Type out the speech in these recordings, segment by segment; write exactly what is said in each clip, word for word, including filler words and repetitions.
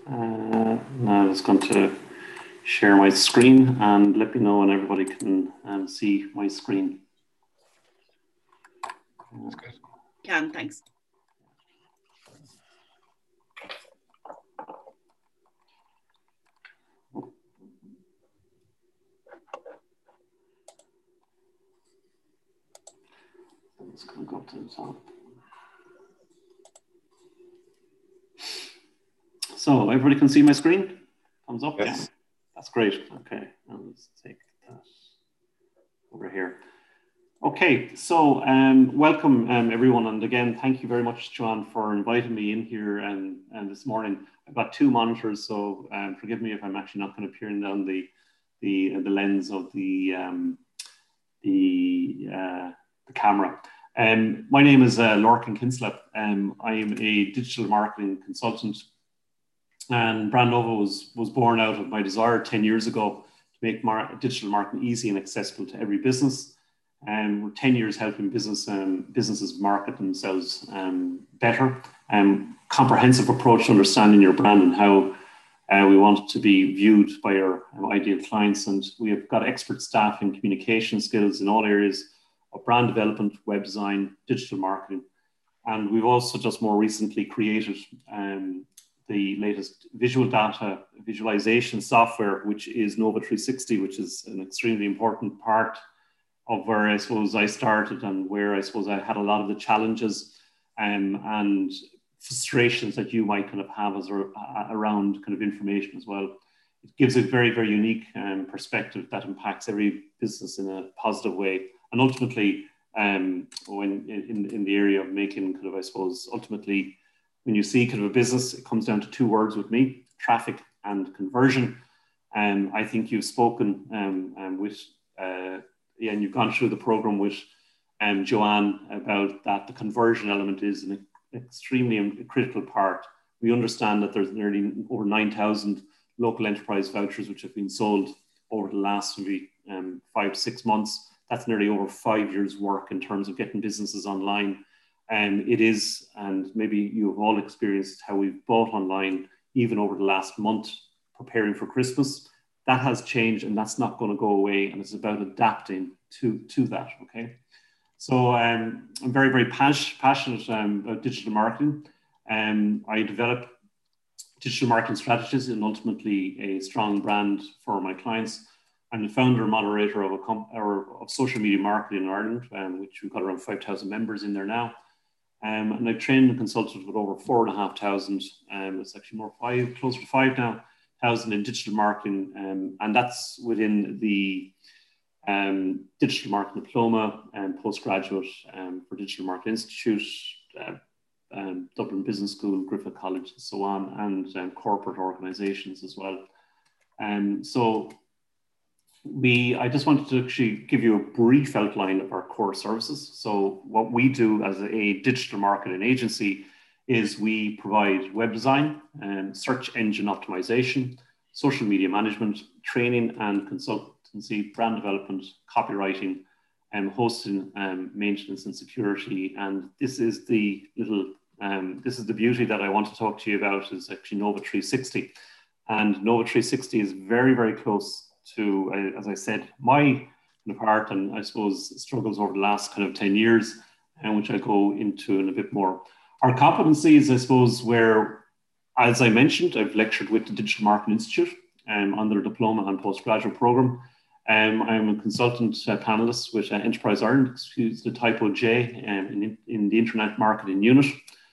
Uh, now I'm just going to share my screen and let me know when everybody can um, see my screen. That's good. Can, thanks. I'm just going to go to the top. So everybody can see my screen? Thumbs up? Yes. Yeah. That's great. Okay, and let's take that over here. Okay, so um, welcome um, everyone, and again, thank you very much, Joanne, for inviting me in here and, and this morning. I've got two monitors, so um, forgive me if I'm actually not going to peering down the the uh, the lens of the um, the, uh, the camera. Um, my name is uh, Lorcan Kinslip. Um, I am a digital marketing consultant, and Brandnova was was born out of my desire ten years ago to make mar digital marketing easy and accessible to every business. And um, we're ten years helping business um, businesses market themselves um, better. Um, comprehensive approach to understanding your brand and how uh, we want it to be viewed by our um, ideal clients. And we have got expert staff in communication skills in all areas of brand development, web design, digital marketing. And we've also just more recently created um, the latest visual data visualization software, which is Nova three sixty, which is an extremely important part of where I suppose I started and where I suppose I had a lot of the challenges um, and frustrations that you might kind of have as a, around kind of information as well. It gives a very, very unique um, perspective that impacts every business in a positive way. And ultimately, um, when in, in the area of making kind of, I suppose, ultimately, when you see kind of a business, it comes down to two words with me: traffic and conversion. And um, I think you've spoken um, um, with uh, yeah, and you've gone through the program with um, Joanne about that the conversion element is an extremely critical part. We understand that there's nearly over nine thousand local enterprise vouchers which have been sold over the last maybe um, five, six months. That's nearly over five years work in terms of getting businesses online. And um, it is, and maybe you've all experienced how we've bought online even over the last month preparing for Christmas. That has changed, and that's not going to go away. And it's about adapting to, to that, okay? So um, I'm very, very pas passionate um, about digital marketing. Um, I develop digital marketing strategies and ultimately a strong brand for my clients. I'm the founder and moderator of a comp or of social media marketing in Ireland, um, which we've got around five thousand members in there now. Um, and I've trained and consulted with over four and a half thousand. Um, it's actually more five, closer to five now. Thousand in digital marketing, um, and that's within the um, digital marketing diploma and postgraduate um, for Digital Marketing Institute, uh, um, Dublin Business School, Griffith College, and so on, and um, corporate organisations as well. Um, so we, I just wanted to actually give you a brief outline of our core services. So what we do as a digital marketing agency is we provide web design and search engine optimization, social media management, training and consultancy, brand development, copywriting, and um, hosting, um, maintenance and security. And this is the little, um, this is the beauty that I want to talk to you about is actually Nova three sixty. And Nova three sixty is very, very close to, uh, as I said, my kind of heart and I suppose struggles over the last kind of ten years, and which I go into in a bit more. Our competencies, I suppose, where, as I mentioned, I've lectured with the Digital Marketing Institute um, on their diploma and postgraduate program. Um, I'm a consultant uh, panelist with uh, Enterprise Ireland, excuse the typo J, um, in, in the Internet Marketing Unit.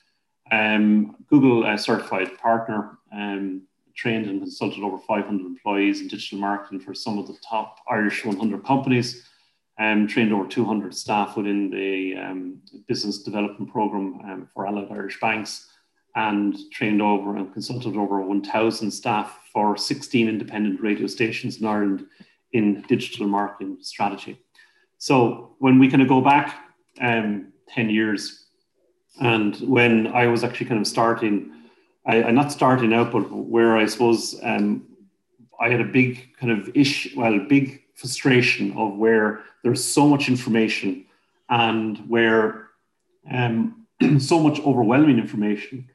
Um, Google uh, certified partner, um, trained and consulted over five hundred employees in digital marketing for some of the top Irish one hundred companies. Um, trained over two hundred staff within the um, business development program um, for Allied Irish Banks, and trained over and consulted over one thousand staff for sixteen independent radio stations in Ireland in digital marketing strategy. So when we kind of go back um, ten years, and when I was actually kind of starting, I, I'm not starting out, but where I suppose um, I had a big kind of issue, well, big frustration of where there's so much information and where um, so much overwhelming information,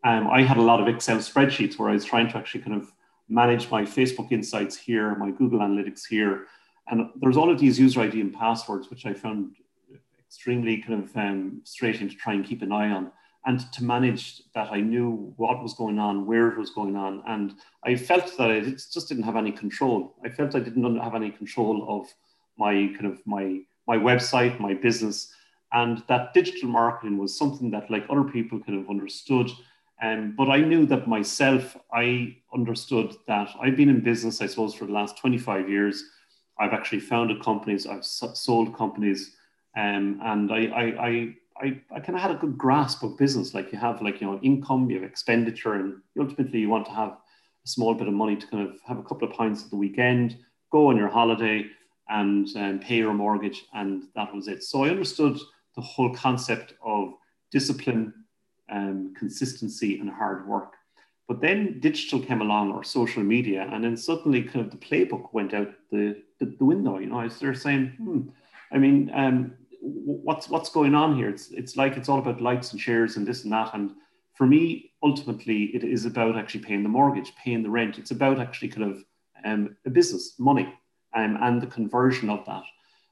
Um, I had a lot of Excel spreadsheets where I was trying to actually kind of manage my Facebook insights here, my Google Analytics here. And there's all of these user I D and passwords, which I found extremely kind of um, frustrating to try and keep an eye on. And to manage that, I knew what was going on, where it was going on. And I felt that I just didn't have any control. I felt I didn't have any control of my kind of my, my website, my business. And that digital marketing was something that like other people kind of understood. Um, but I knew that myself, I understood that I've been in business, I suppose, for the last twenty-five years. I've actually founded companies, I've sold companies, um, and I, I, I, I, I kind of had a good grasp of business. Like you have like, you know, income, you have expenditure, and ultimately you want to have a small bit of money to kind of have a couple of pints at the weekend, go on your holiday and um, pay your mortgage. And that was it. So I understood the whole concept of discipline, um, consistency and hard work. But then digital came along, or social media, and then suddenly kind of the playbook went out the, the, the window. You know, I started saying, hmm, I mean, um, what's what's going on here? It's it's like it's all about likes and shares and this and that. And for me, ultimately, it is about actually paying the mortgage, paying the rent. It's about actually kind of um, a business, money, um, and the conversion of that.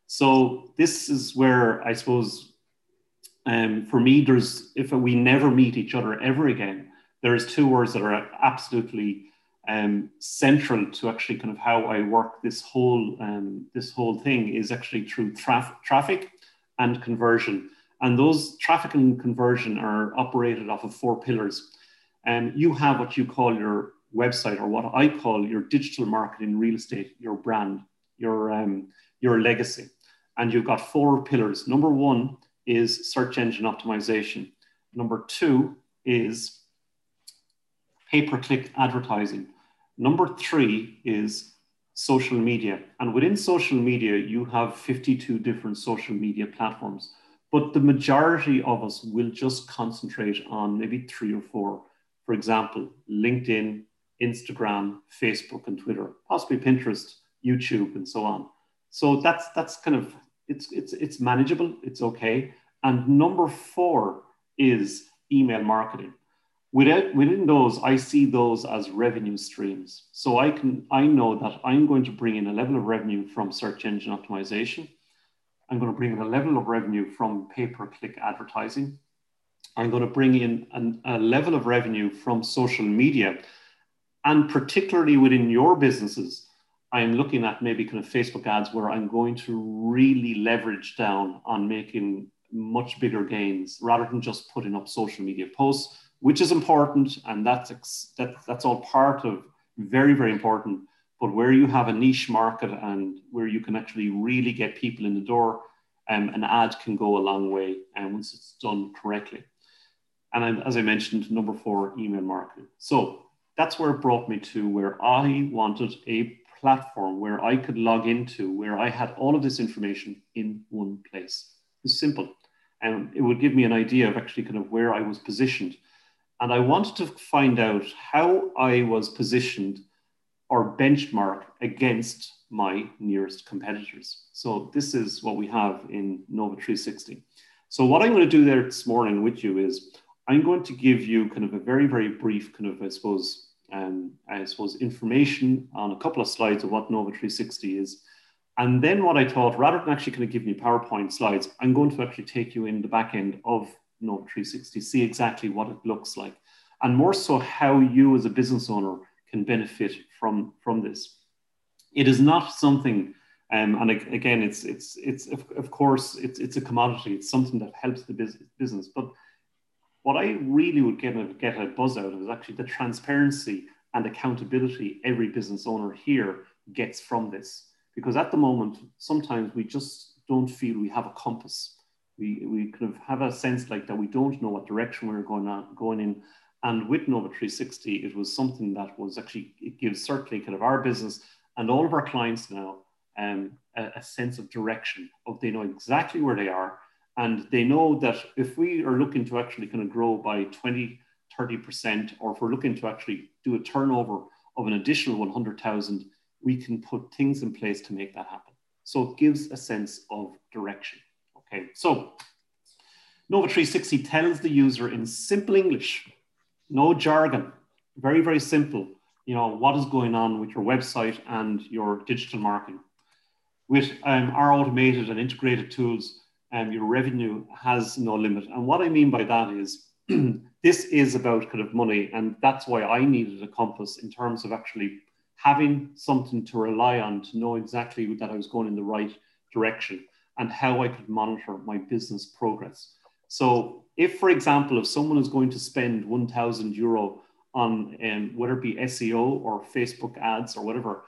So this is where I suppose, um, for me, there's if we never meet each other ever again, there's two words that are absolutely um, central to actually kind of how I work this whole um, this whole thing is actually through traf- traffic and conversion. And those traffic and conversion are operated off of four pillars. And you have what you call your website, or what I call your digital marketing real estate, your brand, your um, your legacy. And you've got four pillars. Number one is search engine optimization. Number two is pay-per-click advertising. Number three is social media. And within social media, you have fifty-two different social media platforms. But the majority of us will just concentrate on maybe three or four. For example, LinkedIn, Instagram, Facebook, and Twitter, possibly Pinterest, YouTube, and so on. So that's that's kind of, it's it's it's manageable, it's okay. And number four is email marketing. Without, within those, I see those as revenue streams. So I can, I know that I'm going to bring in a level of revenue from search engine optimization. I'm going to bring in a level of revenue from pay-per-click advertising. I'm going to bring in an, a level of revenue from social media. And particularly within your businesses, I'm looking at maybe kind of Facebook ads where I'm going to really leverage down on making much bigger gains rather than just putting up social media posts, which is important. And that's, that, that's all part of very, very important. But where you have a niche market and where you can actually really get people in the door, um, an ad can go a long way, and once it's done correctly. And I'm, as I mentioned, number four, email marketing. So that's where it brought me to where I wanted a platform where I could log into, where I had all of this information in one place. It's simple. And it would give me an idea of actually kind of where I was positioned. And I wanted to find out how I was positioned or benchmark against my nearest competitors. So this is what we have in Nova three sixty. So what I'm going to do there this morning with you is I'm going to give you kind of a very, very brief kind of, I suppose, um, I suppose, information on a couple of slides of what Nova three sixty is. And then what I thought, rather than actually kind of give you PowerPoint slides, I'm going to actually take you in the back end of Nova three sixty, see exactly what it looks like, and more so how you as a business owner can benefit from, from this. It is not something, um, and again, it's, it's, it's of, of course, it's, it's a commodity. It's something that helps the business. But what I really would get a, get a buzz out of is actually the transparency and accountability every business owner here gets from this. Because at the moment, sometimes we just don't feel we have a compass. We, we kind of have a sense like that we don't know what direction we're going, on, going in. And with Nova three sixty, it was something that was actually, it gives certainly kind of our business and all of our clients now um, a, a sense of direction, of they know exactly where they are. And they know that if we are looking to actually kind of grow by twenty, thirty percent, or if we're looking to actually do a turnover of an additional one hundred thousand, we can put things in place to make that happen. So it gives a sense of direction. Okay, so Nova three sixty tells the user in simple English no jargon, very, very simple. You know, what is going on with your website and your digital marketing. With um, our automated and integrated tools, um, your revenue has no limit. And what I mean by that is, this is about kind of money, and that's why I needed a compass in terms of actually having something to rely on to know exactly that I was going in the right direction and how I could monitor my business progress. So if, for example, if someone is going to spend one thousand euro on um, whether it be S E O or Facebook ads or whatever,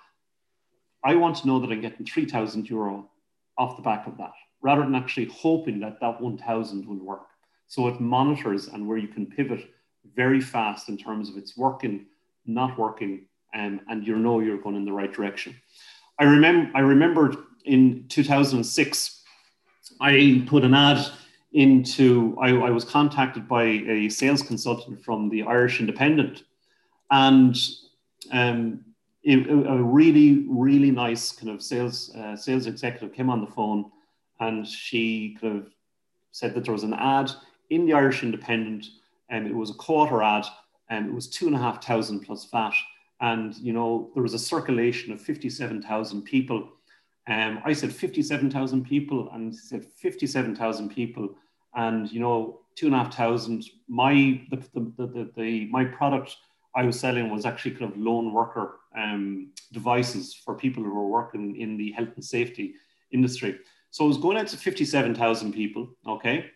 I want to know that I'm getting three thousand euro off the back of that, rather than actually hoping that that one thousand will work. So it monitors and where you can pivot very fast in terms of it's working, not working, um, and you know you're going in the right direction. I remember, I remembered in two thousand six, I put an ad into, I, I was contacted by a sales consultant from the Irish Independent, and um, it, a really, really nice kind of sales, uh, sales executive came on the phone, and she kind of said that there was an ad in the Irish Independent, and it was a quarter ad, and it was two and a half thousand plus V A T. And, you know, there was a circulation of fifty-seven thousand people. Um, I said fifty-seven thousand people, and he said fifty-seven thousand people. And, you know, two and a half thousand, my, the, the, the, the, the, my product I was selling was actually kind of lone worker um, devices for people who were working in the health and safety industry. So it was going out to fifty-seven thousand people, okay,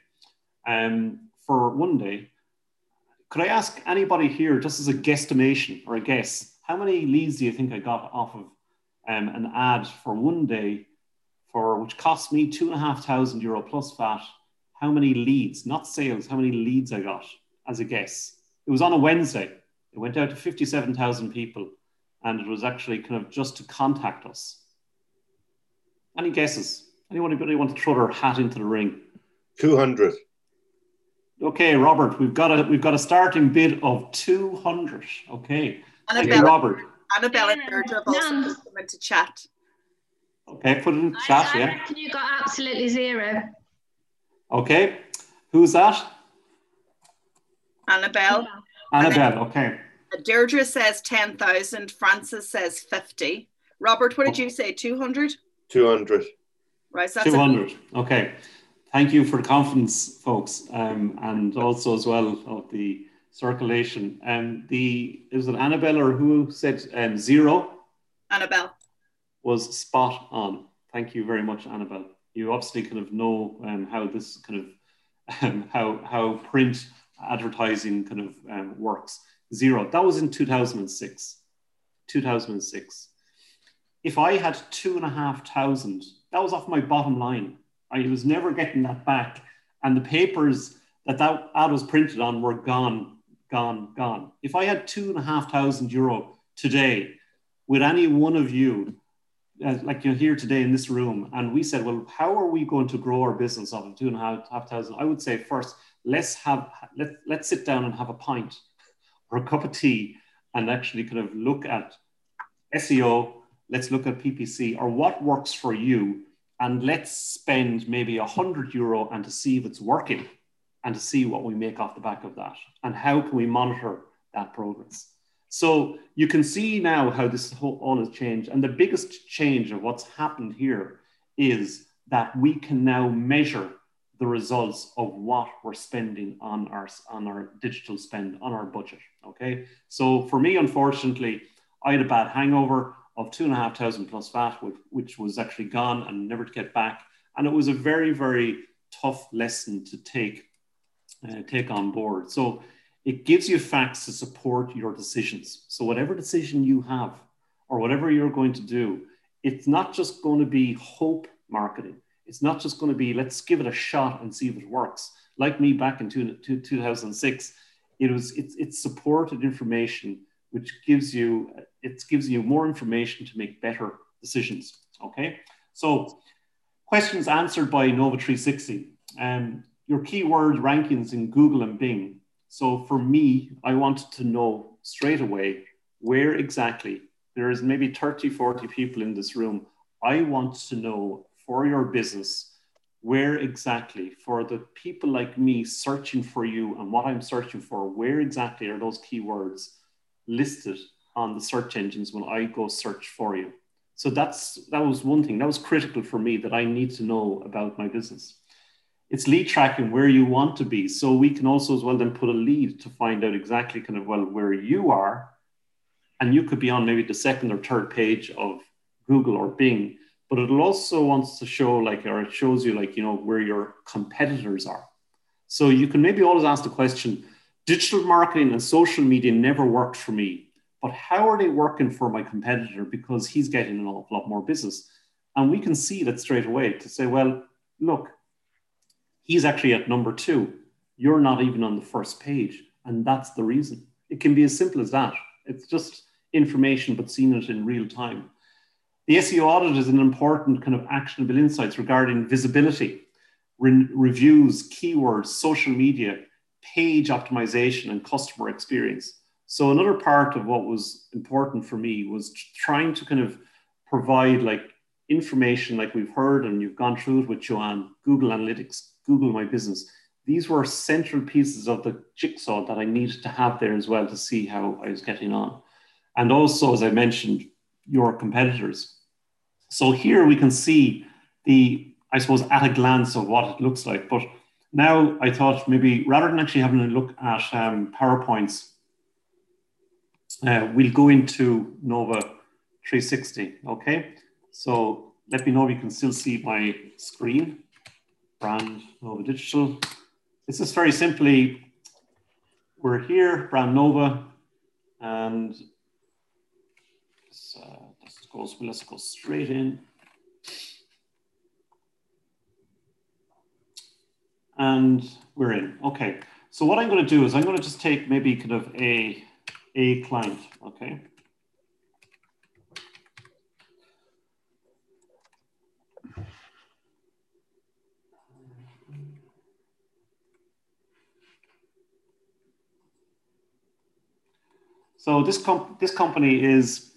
um, for one day. Could I ask anybody here, just as a guesstimation or a guess, how many leads do you think I got off of um, an ad for one day, for which cost me two and a half thousand euro plus V A T? How many leads, not sales, how many leads I got as a guess? It was on a Wednesday. It went out to fifty-seven thousand people, and it was actually kind of just to contact us. Any guesses? Anyone, anybody want to throw their hat into the ring? two hundred. Okay, Robert, we've got a we've got a starting bid of two hundred. Okay, Annabelle, thank you, Robert. Annabelle and Georgia have also No. come into chat. Okay, put it in I, chat, I yeah. reckon you got absolutely zero. Okay, who's that? Annabelle. Annabelle, okay. Deirdre says ten thousand. Francis says fifty. Robert, what did you say? two hundred? two hundred. Right, so that's two hundred. Okay. Thank you for the confidence, folks, um, and also as well of the circulation. Um, the is it Annabelle or who said um, zero? Annabelle. Was spot on. Thank you very much, Annabelle. You obviously kind of know um, how this kind of um, how how print advertising kind of um, works. Zero. That was in two thousand six. two thousand six. If I had two and a half thousand, that was off my bottom line. I was never getting that back. And the papers that that ad was printed on were gone, gone, gone. If I had two and a half thousand euro today, with any one of you, uh, like you're here today in this room, and we said, well, how are we going to grow our business off of two and a half, half thousand? I would say first, let's have, let, let's sit down and have a pint or a cup of tea and actually kind of look at S E O, let's look at P P C or what works for you. And let's spend maybe a hundred euro and to see if it's working and to see what we make off the back of that. And how can we monitor that progress? So you can see now how this whole, all has changed. And the biggest change of what's happened here is that we can now measure the results of what we're spending on our, on our digital spend, on our budget, okay? So for me, unfortunately, I had a bad hangover of two and a half thousand plus V A T, which, which was actually gone and never to get back. And it was a very, very tough lesson to take, uh, take on board. So it gives you facts to support your decisions. So whatever decision you have or whatever you're going to do, it's not just going to be hope marketing. It's not just going to be, let's give it a shot and see if it works. Like me back in two, two, two thousand six, it was, it's, it's supported information which gives you, it gives you more information to make better decisions, okay? So questions answered by Nova three sixty. Um, your keyword rankings in Google and Bing. So for me, I wanted to know straight away where exactly, there is maybe thirty, forty people in this room. I want to know for your business, where exactly, for the people like me searching for you and what I'm searching for, where exactly are those keywords listed on the search engines when I go search for you? So that's, that was one thing that was critical for me that I need to know about my business. It's lead tracking where you want to be. So we can also as well then put a lead to find out exactly kind of, well, where you are. And you could be on maybe the second or third page of Google or Bing, but it also wants to show like, or it shows you like, you know, where your competitors are. So you can maybe always ask the question, digital marketing and social media never worked for me, but how are they working for my competitor? Because he's getting an awful lot more business. And we can see that straight away to say, well, look, he's actually at number two. You're not even on the first page. And that's the reason. It can be as simple as that. It's just information, but seeing it in real time. The S E O audit is an important kind of actionable insights regarding visibility, re- reviews, keywords, social media, page optimization, and customer experience. So another part of what was important for me was trying to kind of provide like information like we've heard, and you've gone through it with Joanne, Google Analytics, Google My Business. These were central pieces of the jigsaw that I needed to have there as well to see how I was getting on. And also, as I mentioned, your competitors. So here we can see the, I suppose, at a glance of what it looks like. But now I thought maybe rather than actually having a look at um, PowerPoints, uh, we'll go into Nova three sixty, okay? So let me know if you can still see my screen, brand Nova Digital. This is very simply, we're here, brand Nova, and this, uh, this goes, let's go straight in. And we're in, okay. So what I'm gonna do is I'm gonna just take maybe kind of a, a client, okay? So this, comp this company is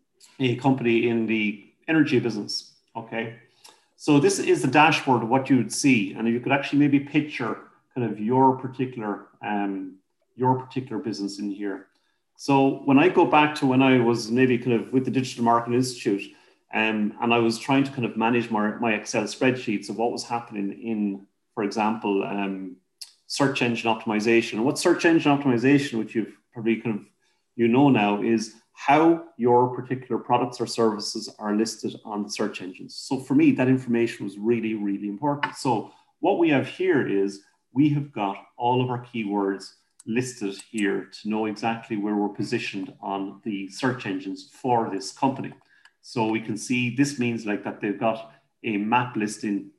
a company in the energy business, okay? So this is the dashboard of what you would see. And you could actually maybe picture kind of your particular, um, your particular business in here. So when I go back to when I was maybe kind of with the Digital Marketing Institute, um, and I was trying to kind of manage my, my Excel spreadsheets of what was happening in, for example, um, search engine optimization. And what search engine optimization, which you've probably kind of, you know now, is how your particular products or services are listed on the search engines. So for me, that information was really, really important. So what we have here is we have got all of our keywords listed here to know exactly where we're positioned on the search engines for this company. So we can see this means like that they've got a map listing.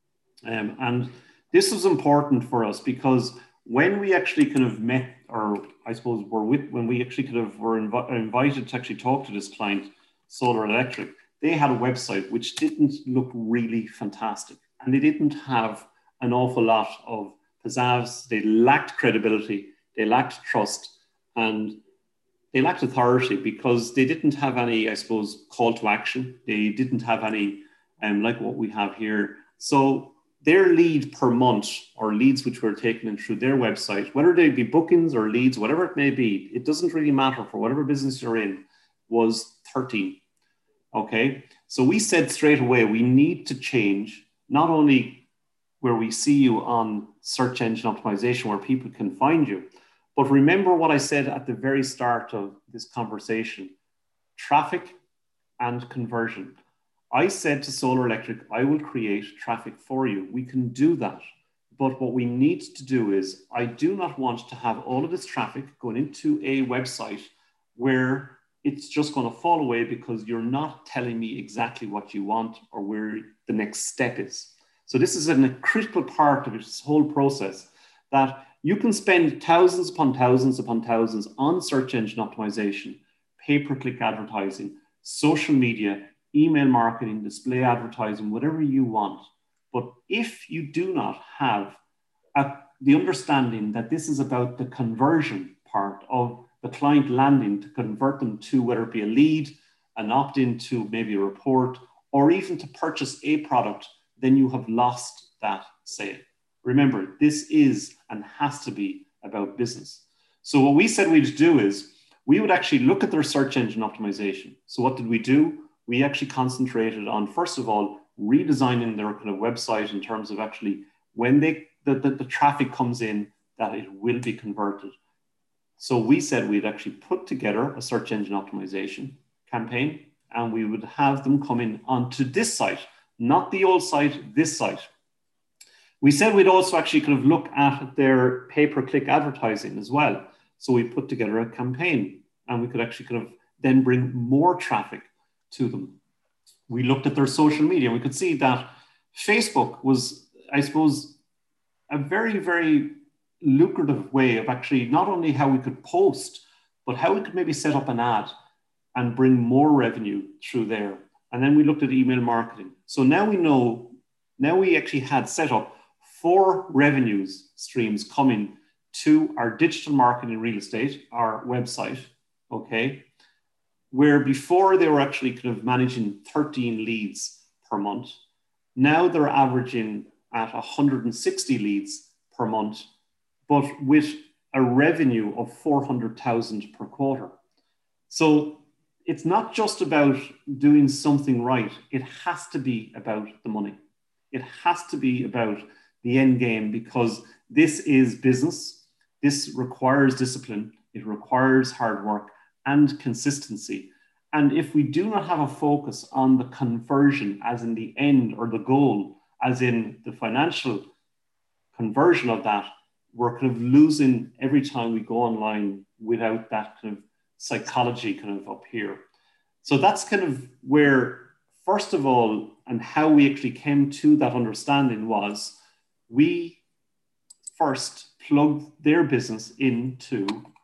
Um, and this was important for us because when we actually kind of met, or I suppose were with, when we actually kind of were invi invited to actually talk to this client, Solar Electric, they had a website which didn't look really fantastic. And they didn't have an awful lot of pizzazz. They lacked credibility, they lacked trust, and they lacked authority because they didn't have any, I suppose, call to action. They didn't have any, um, like what we have here. So their lead per month, or leads which were taken in through their website, whether they be bookings or leads, whatever it may be, it doesn't really matter for whatever business you're in, was thirteen. Okay, so we said straight away, we need to change not only where we see you on search engine optimization, where people can find you, but remember what I said at the very start of this conversation, traffic and conversion. I said to Solar Electric, I will create traffic for you. We can do that. But what we need to do is, I do not want to have all of this traffic going into a website where it's just going to fall away because you're not telling me exactly what you want or where the next step is. So this is a critical part of this whole process, that you can spend thousands upon thousands upon thousands on search engine optimization, pay-per-click advertising, social media, email marketing, display advertising, whatever you want. But if you do not have a, the understanding that this is about the conversion part of the client landing to convert them to whether it be a lead, an opt-in to maybe a report, or even to purchase a product, then you have lost that sale. Remember, this is and has to be about business. So what we said we'd do is we would actually look at their search engine optimization. So what did we do? We actually concentrated on, first of all, redesigning their kind of website in terms of actually when they the, the, the traffic comes in, that it will be converted. So we said we'd actually put together a search engine optimization campaign, and we would have them come in onto this site, not the old site, this site. We said we'd also actually kind of look at their pay-per-click advertising as well. So we put together a campaign, and we could actually kind of then bring more traffic to them. We looked at their social media. We could see that Facebook was, I suppose, a very, very lucrative way of actually not only how we could post, but how we could maybe set up an ad and bring more revenue through there. And then we looked at email marketing. So now we know, now we actually had set up four revenues streams coming to our digital marketing real estate, our website, okay, where before they were actually kind of managing thirteen leads per month. Now they're averaging at one hundred sixty leads per month, but with a revenue of four hundred thousand per quarter. So it's not just about doing something right. It has to be about the money. It has to be about the end game, because this is business. This requires discipline. It requires hard work and consistency. And if we do not have a focus on the conversion as in the end, or the goal as in the financial conversion of that, we're kind of losing every time we go online without that kind of psychology kind of up here. So that's kind of where, first of all, and how we actually came to that understanding was we first plugged their business into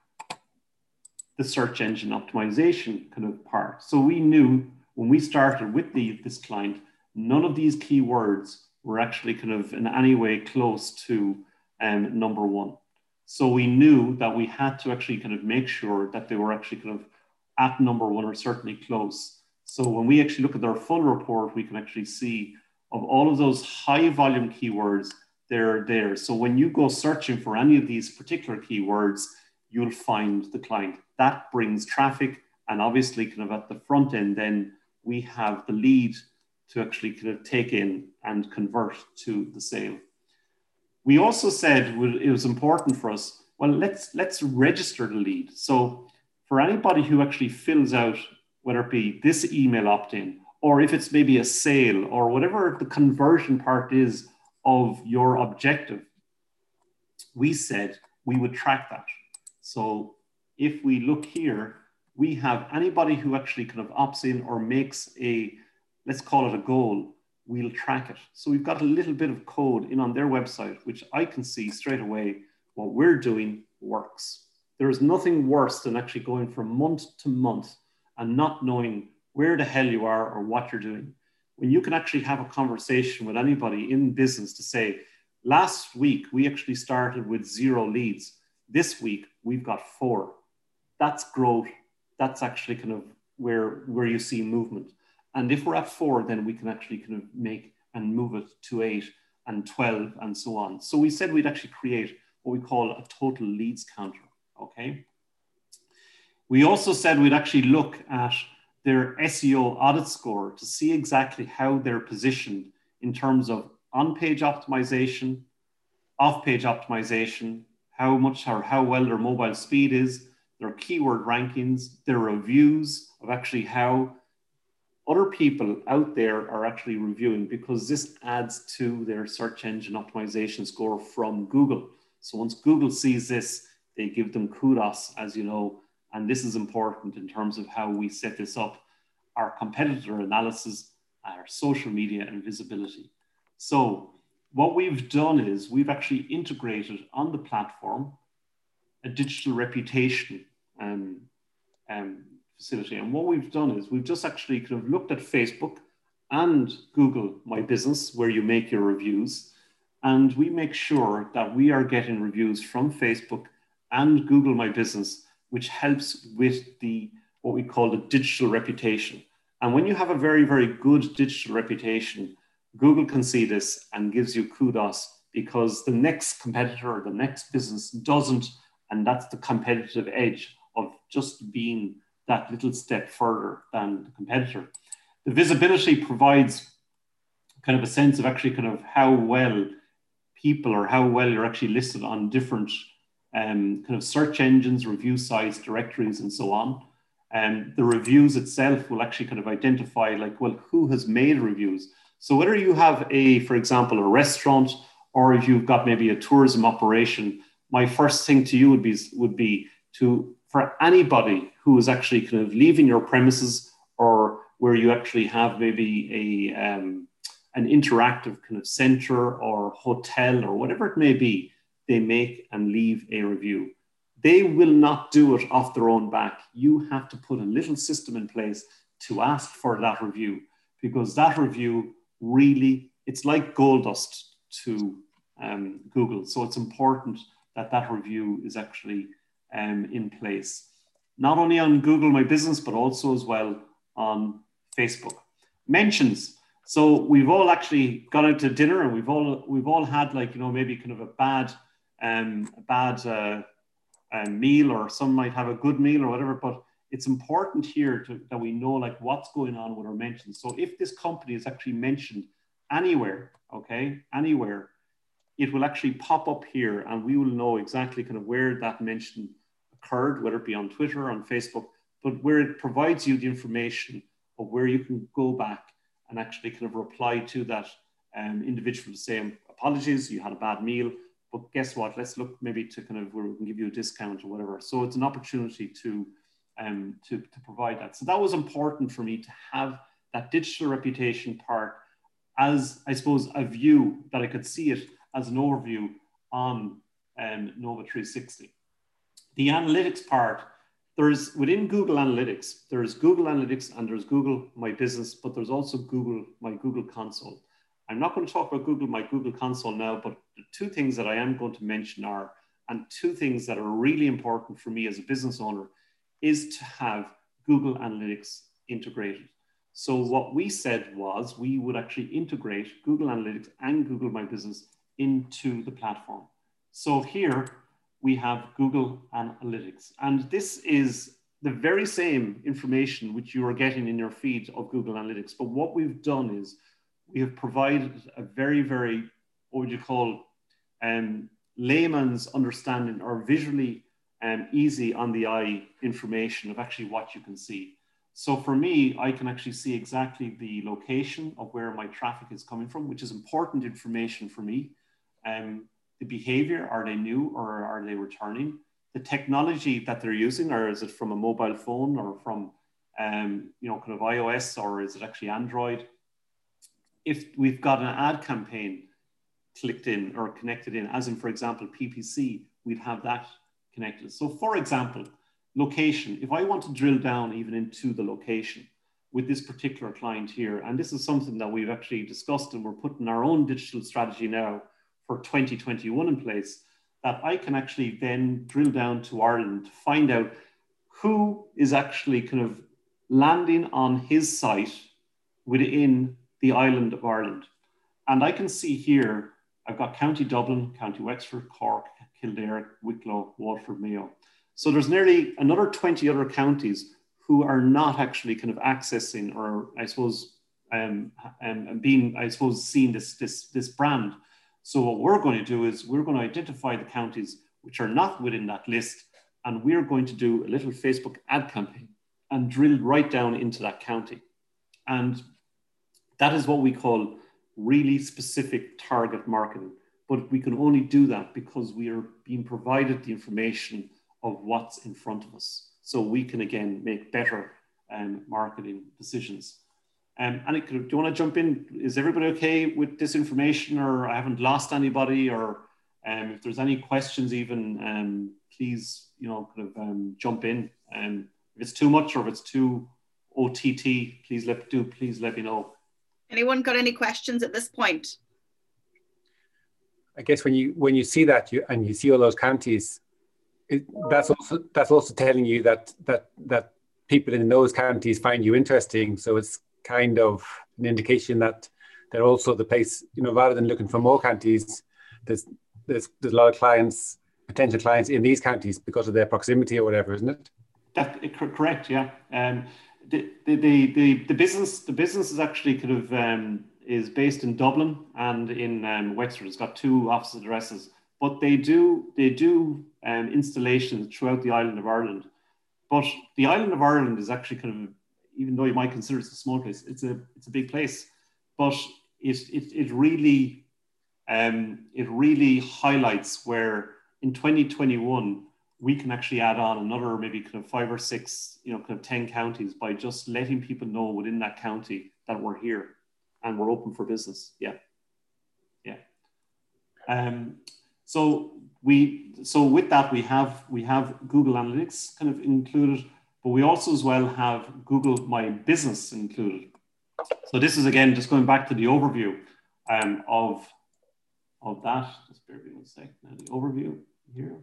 the search engine optimization kind of part. So we knew when we started with the, this client, none of these keywords were actually kind of in any way close to um, number one. So we knew that we had to actually kind of make sure that they were actually kind of at number one, or certainly close. So when we actually look at their full report, we can actually see of all of those high volume keywords, they're there. So when you go searching for any of these particular keywords, you'll find the client. That brings traffic, and obviously kind of at the front end, then we have the lead to actually kind of take in and convert to the sale. We also said it was important for us, well, let's, let's register the lead. So for anybody who actually fills out, whether it be this email opt-in, or if it's maybe a sale, or whatever the conversion part is of your objective, we said we would track that. So if we look here, we have anybody who actually kind of opts in or makes a, let's call it a goal, we'll track it. So we've got a little bit of code in on their website, which I can see straight away what we're doing works. There is nothing worse than actually going from month to month and not knowing where the hell you are or what you're doing. When you can actually have a conversation with anybody in business to say, last week, we actually started with zero leads. This week, we've got four. That's growth. That's actually kind of where, where you see movement. And if we're at four, then we can actually kind of make and move it to eight and twelve and so on. So we said we'd actually create what we call a total leads counter, okay? We also said we'd actually look at their S E O audit score to see exactly how they're positioned in terms of on-page optimization, off-page optimization, how much or how well their mobile speed is, their keyword rankings, their reviews of actually how other people out there are actually reviewing, because this adds to their search engine optimization score from Google. So once Google sees this, they give them kudos, as you know, and this is important in terms of how we set this up, our competitor analysis, our social media and visibility. So what we've done is we've actually integrated on the platform a digital reputation um, um, facility. And what we've done is we've just actually kind of looked at Facebook and Google My Business, where you make your reviews. And we make sure that we are getting reviews from Facebook and Google My Business, which helps with the what we call the digital reputation. And when you have a very, very good digital reputation, Google can see this and gives you kudos because the next competitor, the next business doesn't, and that's the competitive edge of just being that little step further than the competitor. The visibility provides kind of a sense of actually kind of how well people or how well you're actually listed on different um, kind of search engines, review sites, directories, and so on. And um, the reviews itself will actually kind of identify like, well, who has made reviews? So whether you have a, for example, a restaurant, or if you've got maybe a tourism operation, my first thing to you would be, would be to, for anybody who is actually kind of leaving your premises, or where you actually have maybe a, um, an interactive kind of center or hotel or whatever it may be, they make and leave a review. They will not do it off their own back. You have to put a little system in place to ask for that review, because that review really, it's like gold dust to um, Google. So it's important that that review is actually um, in place, not only on Google My Business, but also as well on Facebook. Mentions. So we've all actually gone out to dinner, and we've all we've all had like, you know, maybe kind of a bad um, a bad uh, um, meal, or some might have a good meal or whatever. But it's important here to, that we know like what's going on with our mentions. So if this company is actually mentioned anywhere, okay, anywhere, it will actually pop up here, and we will know exactly kind of where that mention occurred, whether it be on Twitter, on Facebook, but where it provides you the information of where you can go back and actually kind of reply to that um, individual to say, apologies, you had a bad meal, but guess what? Let's look maybe to kind of where we can give you a discount or whatever. So it's an opportunity to, um, to, to provide that. So that was important for me to have that digital reputation part as, I suppose, a view that I could see it as an overview on um, Nova three sixty. The analytics part, there's within Google Analytics, there's Google Analytics and there's Google My Business, but there's also Google My Google Console. I'm not going to talk about Google My Google Console now, but the two things that I am going to mention are, and two things that are really important for me as a business owner, is to have Google Analytics integrated. So what we said was we would actually integrate Google Analytics and Google My Business into the platform. So here we have Google Analytics, and this is the very same information which you are getting in your feed of Google Analytics. But what we've done is we have provided a very, very, what would you call, um, layman's understanding, or visually um, easy on the eye information of actually what you can see. So for me, I can actually see exactly the location of where my traffic is coming from, which is important information for me. Um, the behavior, are they new or are they returning? The technology that they're using, or is it from a mobile phone or from, um, you know, kind of iOS, or is it actually Android? If we've got an ad campaign clicked in or connected in, as in, for example, P P C, we'd have that connected. So for example, location, if I want to drill down even into the location with this particular client here, and this is something that we've actually discussed and we're putting our own digital strategy now for twenty twenty-one in place, that I can actually then drill down to Ireland to find out who is actually kind of landing on his site within the island of Ireland. And I can see here, I've got County Dublin, County Wexford, Cork, Kildare, Wicklow, Waterford, Mayo. So there's nearly another twenty other counties who are not actually kind of accessing, or I suppose, um, um, being, I suppose, seeing this, this, this brand. So what we're going to do is we're going to identify the counties which are not within that list, and we're going to do a little Facebook ad campaign and drill right down into that county. And that is what we call really specific target marketing. But we can only do that because we are being provided the information of what's in front of us. So we can, again, make better um, marketing decisions. Um, and it could, do you want to jump in? Is everybody okay with this information, or I haven't lost anybody? Or um, if there's any questions even, um, please, you know, kind of um, jump in. Um, if it's too much or if it's too O T T, please let, do, please let me know. Anyone got any questions at this point? I guess when you when you see that you and you see all those counties, it, that's also that's also telling you that that that people in those counties find you interesting. So it's kind of an indication that they're also the place, you know, rather than looking for more counties, there's there's there's a lot of clients, potential clients in these counties because of their proximity or whatever, isn't it? That correct, yeah. Um, the, the the the the business the business is actually kind of um, is based in Dublin and in um, Wexford. It's got two office addresses, but they do they do um, installations throughout the island of Ireland. But the island of Ireland is actually kind of, even though you might consider it a small place, it's a it's a big place. But it it it really um, it really highlights where in twenty twenty-one we can actually add on another maybe kind of five or six, you know, kind of ten counties by just letting people know within that county that we're here and we're open for business. Yeah, yeah. Um, so we so with that we have we have Google Analytics kind of included, but we also as well have Google My Business included. So this is again just going back to the overview um, of of that. Just bear with me one second. Now the overview here.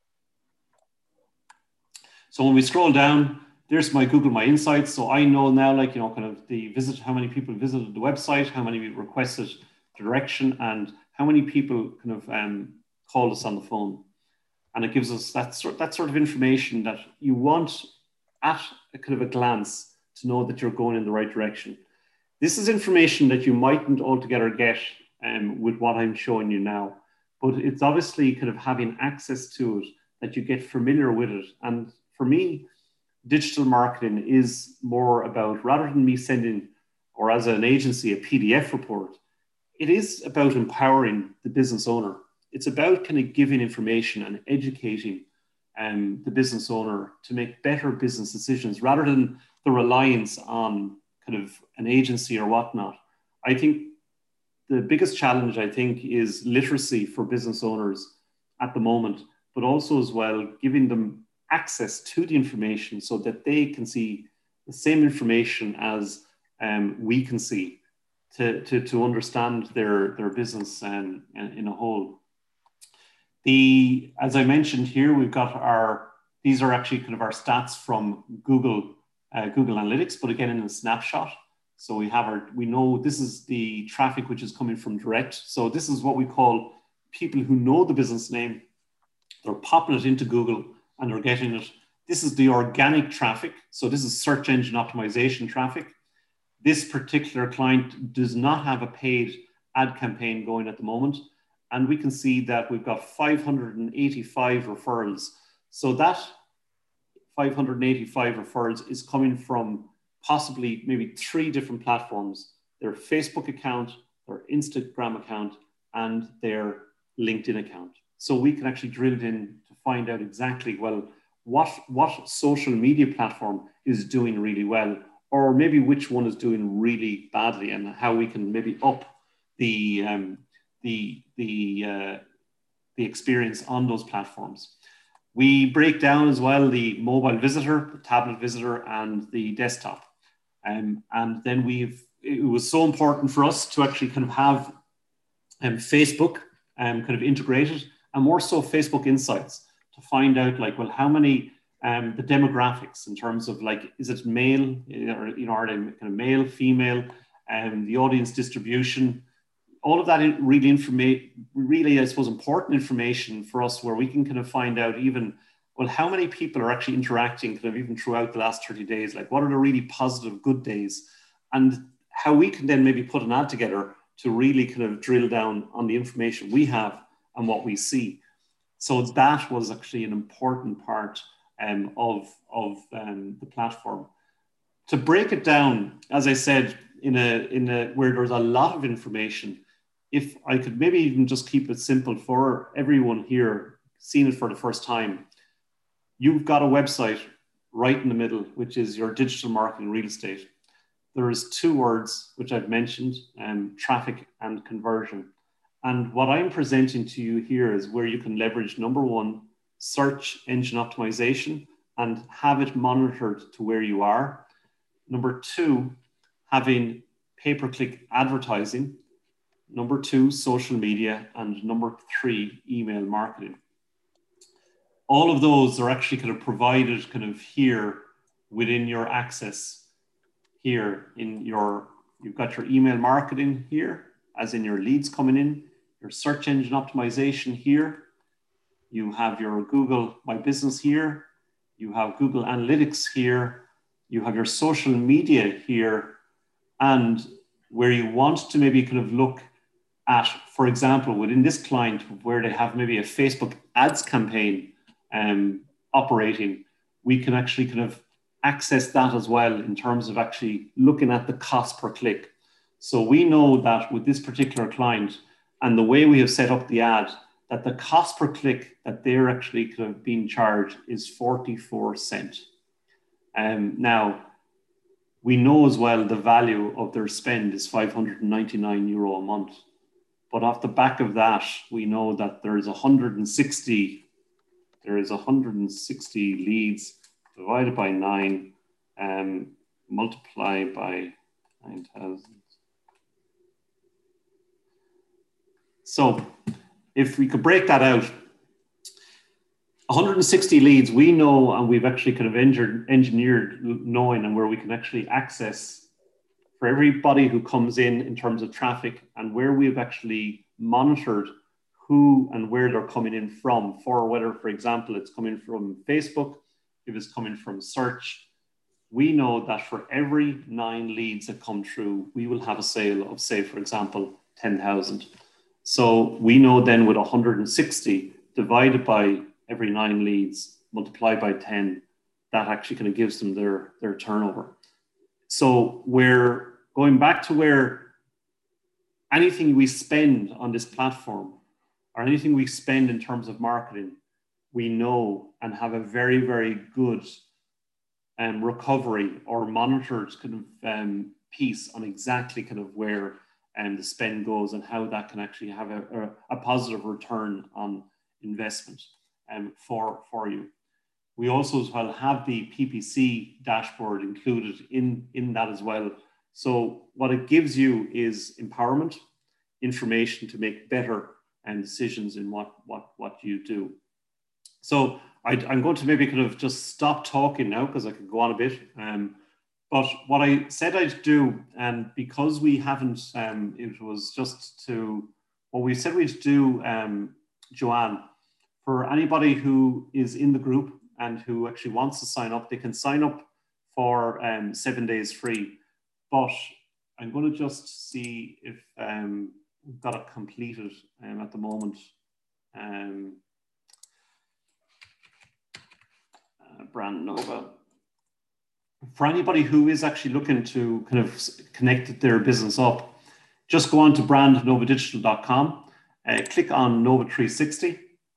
So when we scroll down, there's my Google My Insights. So I know now, like, you know, kind of the visit, how many people visited the website, how many requested direction, and how many people kind of um, called us on the phone. And it gives us that sort, that sort of information that you want at a kind of a glance to know that you're going in the right direction. This is information that you mightn't altogether get um, with what I'm showing you now, but it's obviously kind of having access to it that you get familiar with it. And for me, digital marketing is more about, rather than me sending, or as an agency, a P D F report, it is about empowering the business owner. It's about kind of giving information and educating um, the business owner to make better business decisions rather than the reliance on kind of an agency or whatnot. I think the biggest challenge, I think, is literacy for business owners at the moment, but also as well giving them access to the information so that they can see the same information as um, we can see to, to, to understand their, their business um, in a whole. The, as I mentioned here, we've got our, these are actually kind of our stats from Google, uh, Google Analytics, but again in a snapshot. So we have our, we know this is the traffic which is coming from direct. So this is what we call people who know the business name. They're popping it into Google and they're getting it. This is the organic traffic. So this is search engine optimization traffic. This particular client does not have a paid ad campaign going at the moment. And we can see that we've got five hundred eighty-five referrals. So that five hundred eighty-five referrals is coming from possibly maybe three different platforms: their Facebook account, their Instagram account, and their LinkedIn account. So we can actually drill it in to find out exactly, well, what, what social media platform is doing really well, or maybe which one is doing really badly, and how we can maybe up the, um, the, the, uh, the experience on those platforms. We break down as well the mobile visitor, the tablet visitor, and the desktop. Um, and then we've, it was so important for us to actually kind of have um, Facebook um, kind of integrated, and more so Facebook Insights, to find out like, well, how many, um, the demographics in terms of like, is it male, or, you know, are they kind of male, female, and um, the audience distribution, all of that really informa- really, I suppose, important information for us, where we can kind of find out even, well, how many people are actually interacting kind of even throughout the last thirty days, like what are the really positive, good days, and how we can then maybe put an ad together to really kind of drill down on the information we have and what we see. So that was actually an important part um, of, of um, the platform. To break it down, as I said, in a, in a, where there's a lot of information, if I could maybe even just keep it simple for everyone here seeing it for the first time, you've got a website right in the middle, which is your digital marketing real estate. There is two words which I've mentioned, um, traffic and conversion. And what I'm presenting to you here is where you can leverage, number one, search engine optimization and have it monitored to where you are. Number two, having pay-per-click advertising. Number two, social media. And number three, email marketing. All of those are actually kind of provided kind of here within your access here in your, you've got your email marketing here. as in your leads coming in, your search engine optimization here. You have your Google My Business here. You have Google Analytics here. You have your social media here. And where you want to maybe kind of look at, for example, within this client where they have maybe a Facebook ads campaign um, operating, we can actually kind of access that as well in terms of actually looking at the cost per click. So we know that with this particular client and the way we have set up the ad, that the cost per click that they're actually kind of being charged is forty-four cents. Um, now, we know as well the value of their spend is five hundred ninety-nine euro a month. But off the back of that, we know that there is one hundred sixty, there is one hundred sixty leads divided by nine, um, multiply by nine thousand. So if we could break that out, one hundred sixty leads, we know, and we've actually kind of engineered, engineered knowing and where we can actually access for everybody who comes in in terms of traffic, and where we've actually monitored who and where they're coming in from, for whether, for example, it's coming from Facebook, if it's coming from search. We know that for every nine leads that come through, we will have a sale of, say, for example, ten thousand. So we know then with one hundred sixty divided by every nine leads, multiplied by ten, that actually kind of gives them their, their turnover. So we're going back to where anything we spend on this platform or anything we spend in terms of marketing, we know and have a very, very good um, recovery or monitored kind of um, piece on exactly kind of where um, the spend goes and how that can actually have a, a, a positive return on investment um, for, for you. We also as well have the P P C dashboard included in, in that as well. So what it gives you is empowerment, information to make better and decisions in what, what, what you do. So I, I'm going to maybe kind of just stop talking now because I could go on a bit. Um, but what I said I'd do, and because we haven't, um, it was just to, what we said we'd do, um, Joanne, for anybody who is in the group and who actually wants to sign up, they can sign up for um, seven days free. But I'm going to just see if um, we've got it completed um, at the moment. Um, uh, Brand Nova. For anybody who is actually looking to kind of connect their business up, just go on to brand nova digital dot com, uh, click on Nova three sixty,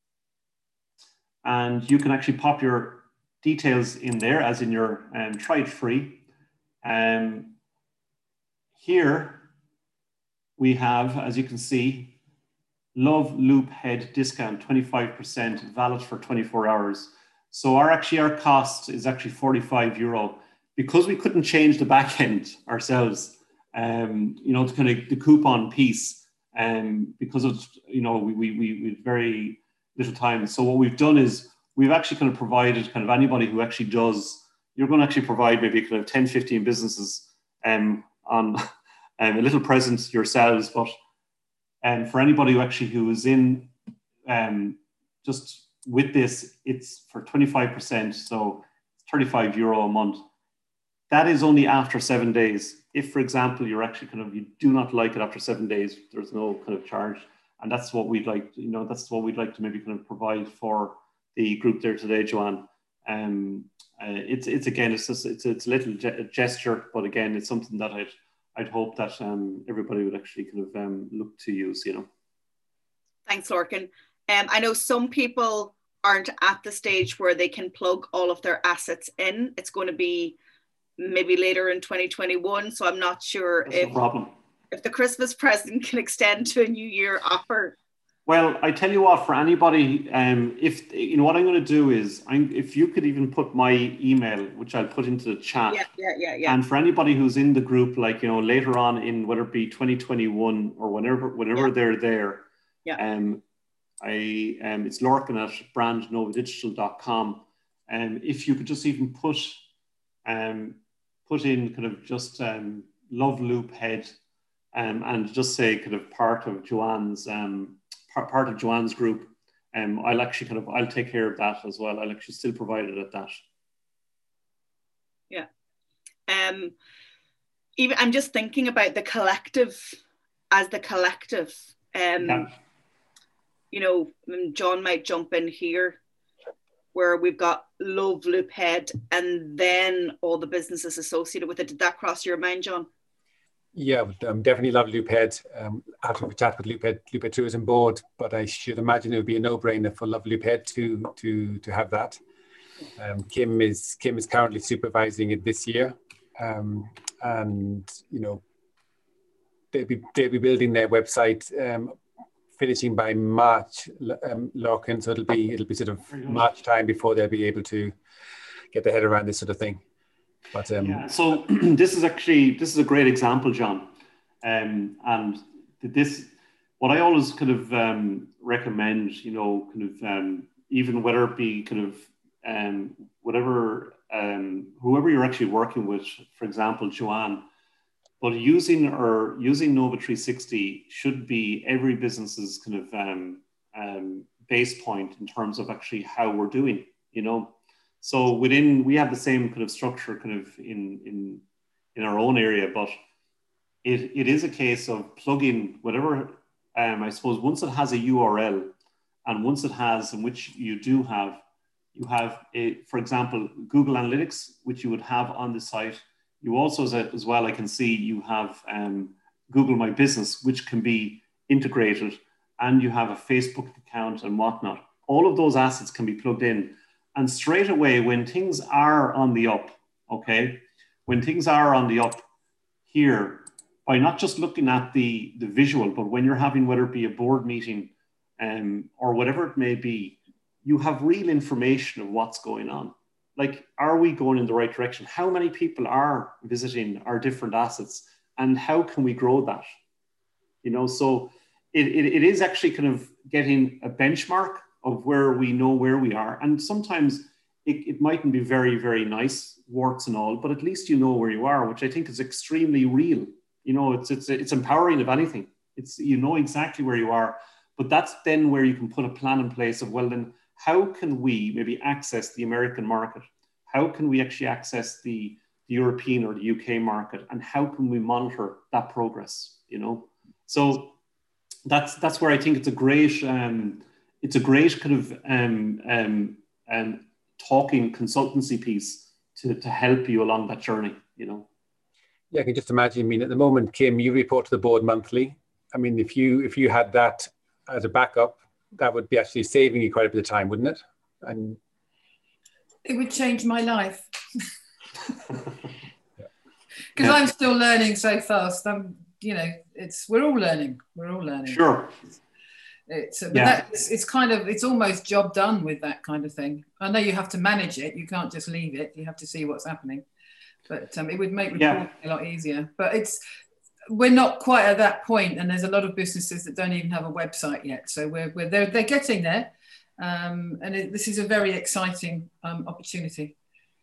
and you can actually pop your details in there as in your um, try it free. Um, here we have, as you can see, Love Loop Head discount, twenty-five percent, valid for twenty-four hours. So our actually our cost is actually forty-five euro. Because we couldn't change the back end ourselves, um, you know, to kind of the coupon piece, um, because of, you know, we, we, we, we had very little time. So what we've done is we've actually kind of provided kind of anybody who actually does, you're going to actually provide maybe kind of ten, fifteen businesses um, on um, a little present yourselves. But um, for anybody who actually who is in um, just with this, it's for twenty-five percent. So it's thirty-five euro a month. That is only after seven days. If, for example, you're actually kind of, you do not like it after seven days, there's no kind of charge. And that's what we'd like, you know, that's what we'd like to maybe kind of provide for the group there today, Joanne. Um, uh, it's, it's again, it's just, it's, it's a little ge gesture, but again, it's something that I'd, I'd hope that um, everybody would actually kind of um, look to use, you know. Thanks, Lorcan. Um, I know some people aren't at the stage where they can plug all of their assets in. It's going to be maybe later in twenty twenty-one. So I'm not sure That's if, no problem. if the Christmas present can extend to a New Year offer. Well, I tell you what, for anybody, um, if, you know, what I'm going to do is, I'm, if you could even put my email, which I'll put into the chat. Yeah, yeah, yeah, yeah. And for anybody who's in the group, like, you know, later on in whether it be twenty twenty-one or whenever, whenever yeah. they're there, yeah. um, I, um, it's Lorcan at brand nova digital dot com. And um, if you could just even put, um, put in kind of just um, Love Loop Head um, and just say kind of part of Joanne's um, part, part of Joanne's group, um, I'll actually kind of I'll take care of that as well. I'll actually still provide it at that. Yeah. Um, even I'm just thinking about the collective as the collective. Um, yeah. You know, John might jump in here, where we've got Love Loophead and then all the businesses associated with it. Did that cross your mind, John? Yeah, um, definitely love Loophead. Um, after we chat with Loophead, Loophead Tourism Board, but I should imagine it would be a no-brainer for Love Loophead to to to have that. Um, Kim is Kim is currently supervising it this year, um, and you know they'll be they'll be building their website, um, finishing by March, um, Larkin. So it'll be it'll be sort of March time before they'll be able to get their head around this sort of thing. But um, yeah, so this is actually this is a great example, John, um, and this what I always kind of um, recommend, you know, kind of um, even whether it be kind of um, whatever um, whoever you're actually working with, for example, Joanne, but using or using Nova three sixty should be every business's kind of um, um, base point in terms of actually how we're doing, you know. So within, we have the same kind of structure kind of in, in, in our own area, but it, it is a case of plugging whatever, um, I suppose once it has a U R L and once it has, in which you do have, you have a, for example, Google Analytics, which you would have on the site. You also, as, a, as well, I can see you have um, Google My Business, which can be integrated, and you have a Facebook account and whatnot. All of those assets can be plugged in. And straight away, when things are on the up, okay, when things are on the up here, by not just looking at the, the visual, but when you're having, whether it be a board meeting um, or whatever it may be, you have real information of what's going on. Like, are we going in the right direction? How many people are visiting our different assets, and how can we grow that? You know, so it, it, it is actually kind of getting a benchmark of where we know where we are. And sometimes it, it mightn't be very, very nice, warts and all, but at least you know where you are, which I think is extremely real. You know, it's, it's, it's empowering if anything. It's, you know exactly where you are, but that's then where you can put a plan in place of, well, then how can we maybe access the American market? How can we actually access the, the European or the U K market? And how can we monitor that progress, you know? So that's, that's where I think it's a great, um, it's a great kind of um, um, um, talking consultancy piece to, to help you along that journey, you know. Yeah, I can just imagine. I mean, at the moment, Kim, you report to the board monthly. I mean, if you if you had that as a backup, that would be actually saving you quite a bit of time, wouldn't it? And it would change my life. Because yeah. I'm still learning so fast. I'm, you know, it's we're all learning. We're all learning. Sure. It's, but yeah. that's, it's kind of, it's almost job done with that kind of thing. I know you have to manage it. You can't just leave it. You have to see what's happening. But um, it would make reporting yeah. a lot easier. But it's, we're not quite at that point, and there's a lot of businesses that don't even have a website yet. So we're, we're they're, they're getting there. Um, and it, this is a very exciting um, opportunity.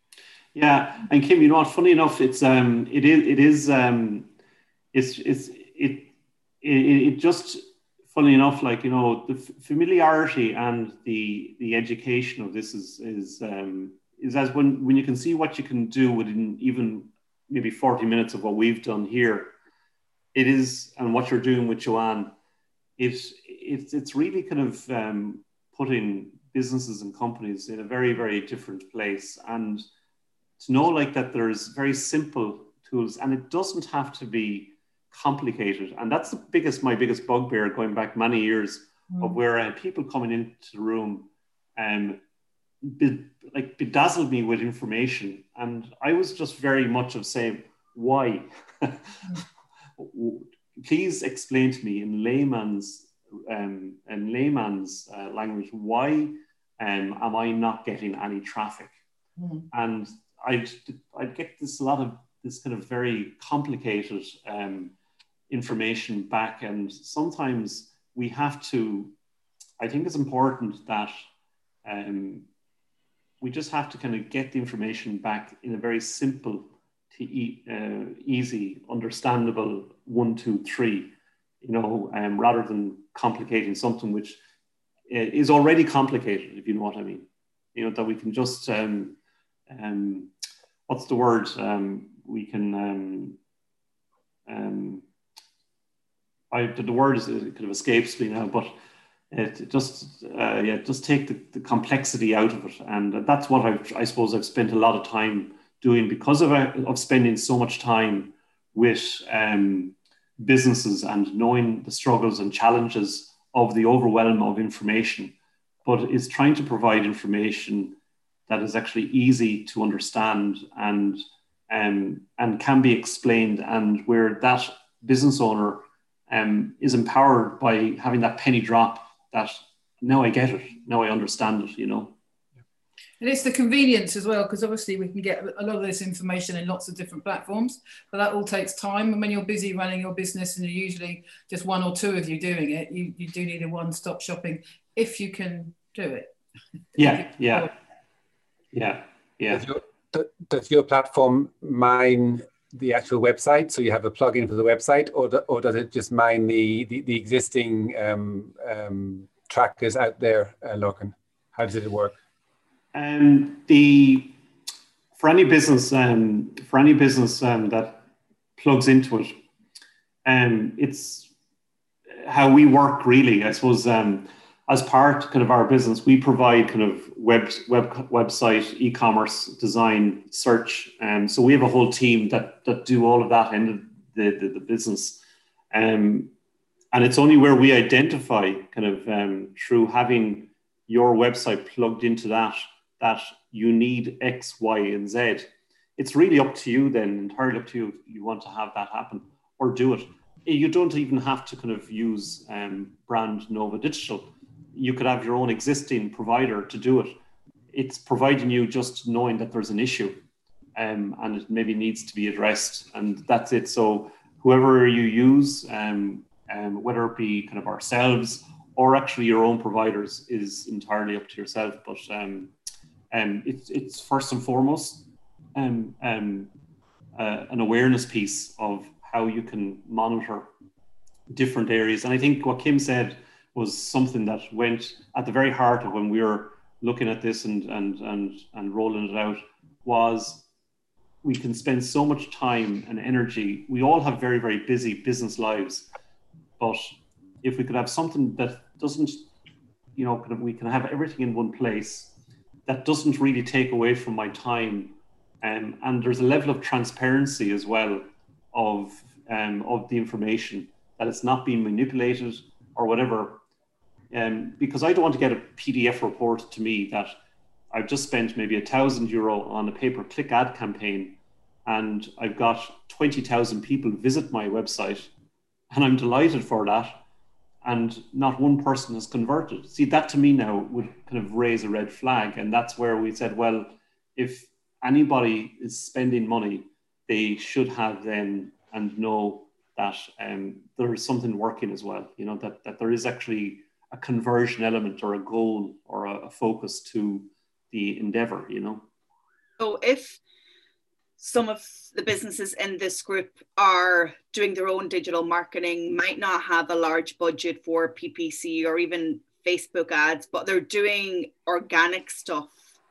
Yeah, and Kim, you know what? Funny enough, it's um, it is, it is, um, it's, it's, it, it, it just. Funnily enough, like, you know, the familiarity and the the education of this is is um, is as when when you can see what you can do within even maybe forty minutes of what we've done here, it is, and what you're doing with Joanne, it's it's it's really kind of um, putting businesses and companies in a very, very different place. And to know like that there's very simple tools, and it doesn't have to be complicated. And that's the biggest, my biggest bugbear going back many years mm. of where uh, people coming into the room and um, be, like bedazzled me with information. And I was just very much of saying, why? Please explain to me in layman's um, in layman's uh, language, why um, am I not getting any traffic? Mm. And I'd, I'd get this a lot of this kind of very complicated um, information back. And sometimes we have to, I think it's important that um, we just have to kind of get the information back in a very simple e uh, easy, understandable one, two, three, you know, um, rather than complicating something which is already complicated, if you know what I mean. You know, that we can just, um, um, what's the word? Um, we can, um, um, I, the word is, it kind of escapes me now, but it, it just, uh, yeah, just take the, the complexity out of it. And that's what I've, I suppose I've spent a lot of time doing because of, of spending so much time with um, businesses and knowing the struggles and challenges of the overwhelm of information, but it's trying to provide information that is actually easy to understand and, um, and can be explained, and where that business owner um, is empowered by having that penny drop that now I get it, now I understand it, you know. And it's the convenience as well, because obviously we can get a lot of this information in lots of different platforms, but that all takes time. And when you're busy running your business and you're usually just one or two of you doing it, you, you do need a one-stop shopping if you can do it. Yeah, yeah, yeah, yeah. Does your, does your platform mine the actual website, so you have a plugin for the website, or, the, or does it just mine the, the, the existing um, um, trackers out there, uh, Lorcan? How does it work? Um, the for any business, um, for any business um, that plugs into it, um, it's how we work really. I suppose um, as part kind of our business, we provide kind of web web website, e-commerce design, search, and um, so we have a whole team that that do all of that end of the the, the business, um, and it's only where we identify kind of um, through having your website plugged into that, that you need X, Y, and Z. It's really up to you then, entirely up to you if you want to have that happen or do it. You don't even have to kind of use um, brand Nova Digital. You could have your own existing provider to do it. It's providing you just knowing that there's an issue um, and it maybe needs to be addressed, and that's it. So whoever you use, um, um, whether it be kind of ourselves or actually your own providers, is entirely up to yourself. But um, um, it's, it's first and foremost um, um, uh, an awareness piece of how you can monitor different areas. And I think what Kim said was something that went at the very heart of when we were looking at this and, and, and, and rolling it out, was we can spend so much time and energy. We all have very, very busy business lives, but if we could have something that doesn't, you know, kind of, we can have everything in one place that doesn't really take away from my time. Um, and there's a level of transparency as well of, um, of the information, that it's not being manipulated or whatever. Um, because I don't want to get a P D F report to me that I've just spent maybe a thousand euro on a pay-per-click ad campaign and I've got twenty thousand people visit my website and I'm delighted for that, and not one person has converted. See, that to me now would kind of raise a red flag. And that's where we said, well, if anybody is spending money, they should have then and know that um, there is something working as well, you know, that, that there is actually a conversion element or a goal or a, a focus to the endeavor, you know. So if some of the businesses in this group are doing their own digital marketing, might not have a large budget for P P C or even Facebook ads, but they're doing organic stuff,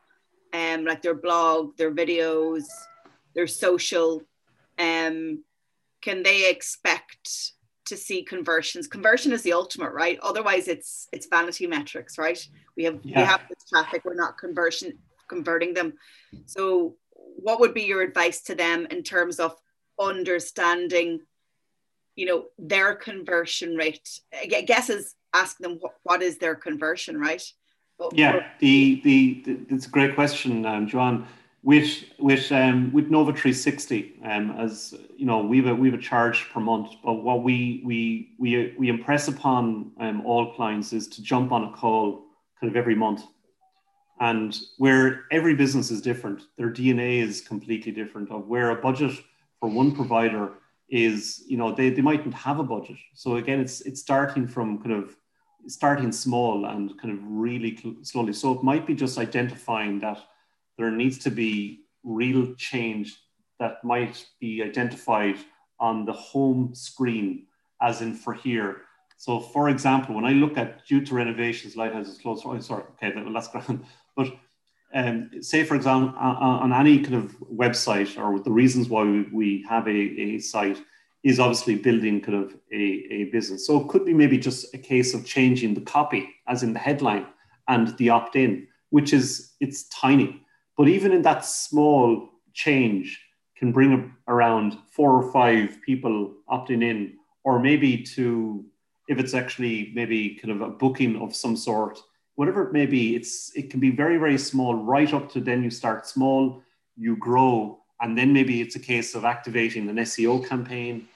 um, like their blog, their videos, their social, um, can they expect to see conversions? Conversion is the ultimate, right? Otherwise it's it's vanity metrics, right? We have yeah. we have this traffic, we're not conversion converting them. So what would be your advice to them in terms of understanding, you know, their conversion rate? I guess is ask them what, what is their conversion, right? But yeah, the, the the it's a great question, um, Joanne. With with um, with Nova three sixty, um, as you know, we've a we've a charge per month. But what we we we we impress upon um, all clients is to jump on a call kind of every month, and where every business is different, their D N A is completely different. Of where a budget for one provider is, you know, they they mightn't have a budget. So again, it's it's starting from kind of starting small and kind of really slowly. So it might be just identifying that there needs to be real change that might be identified on the home screen, as in for here. So for example, when I look at due to renovations, lighthouses closed, oh, sorry, okay, well, that's grand. But um, say for example, on, on any kind of website, or the reasons why we, we have a, a site is obviously building kind of a, a business. So it could be maybe just a case of changing the copy, as in the headline, and the opt-in, which is, it's tiny. But even in that small change can bring around four or five people opting in, or maybe to, if it's actually maybe kind of a booking of some sort, whatever it may be, it's, it can be very, very small, right up to then you start small, you grow, and then maybe it's a case of activating an S E O campaign.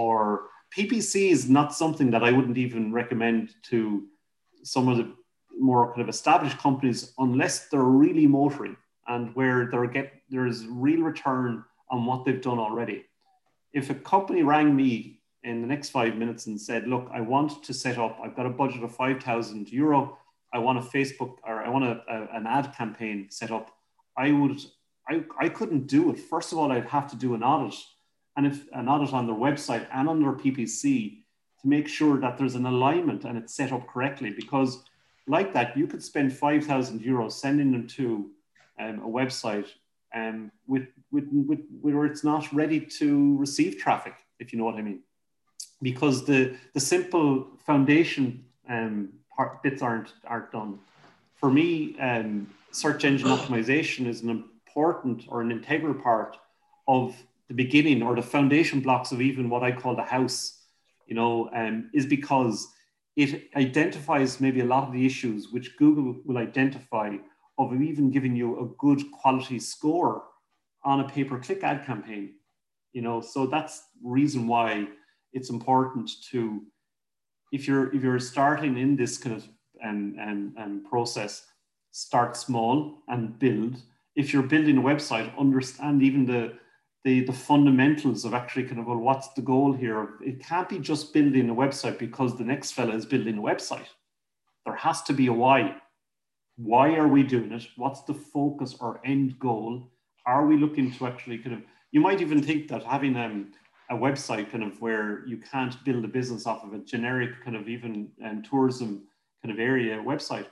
Or P P C is not something that I wouldn't even recommend to some of the more kind of established companies unless they're really motoring and where they're get, there's real return on what they've done already. If a company rang me in the next five minutes and said, look, I want to set up, I've got a budget of five thousand euro, I want a Facebook, or I want a, a, an ad campaign set up, I would, I, I couldn't do it. First of all, I'd have to do an audit, and if an audit on their website and on their P P C to make sure that there's an alignment and it's set up correctly. Because like that, you could spend five thousand euros sending them to um, a website um, with, with, with, where it's not ready to receive traffic, if you know what I mean. Because the, the simple foundation um, part, bits aren't, aren't done. For me, um, search engine optimization is an important or an integral part of the beginning or the foundation blocks of even what I call the house, you know, um, is because it identifies maybe a lot of the issues which Google will identify of even giving you a good quality score on a pay-per-click ad campaign, you know. So that's the reason why it's important to, if you're if you're starting in this kind of um, um, um, process, start small and build. If you're building a website, understand even the The, the fundamentals of actually kind of, well, what's the goal here? It can't be just building a website because the next fella is building a website. There has to be a why. Why are we doing it? What's the focus or end goal? Are we looking to actually kind of, you might even think that having um, a website kind of where you can't build a business off of a generic kind of even um, tourism kind of area website.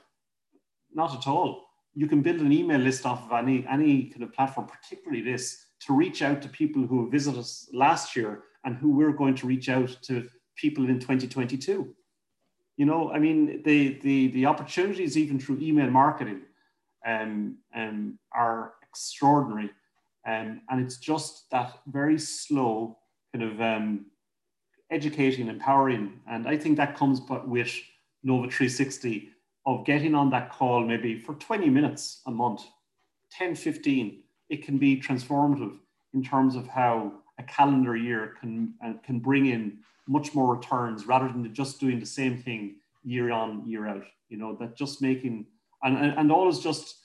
Not at all. You can build an email list off of any, any kind of platform, particularly this, to reach out to people who visited us last year and who we're going to reach out to people in twenty twenty-two. You know, I mean, the, the, the opportunities even through email marketing um, um, are extraordinary. Um, and it's just that very slow kind of um, educating, empowering. And I think that comes but with Nova three sixty, of getting on that call maybe for twenty minutes a month, ten, fifteen. It can be transformative in terms of how a calendar year can, uh, can bring in much more returns rather than just doing the same thing year on, year out. You know, that just making, and, and, and always just,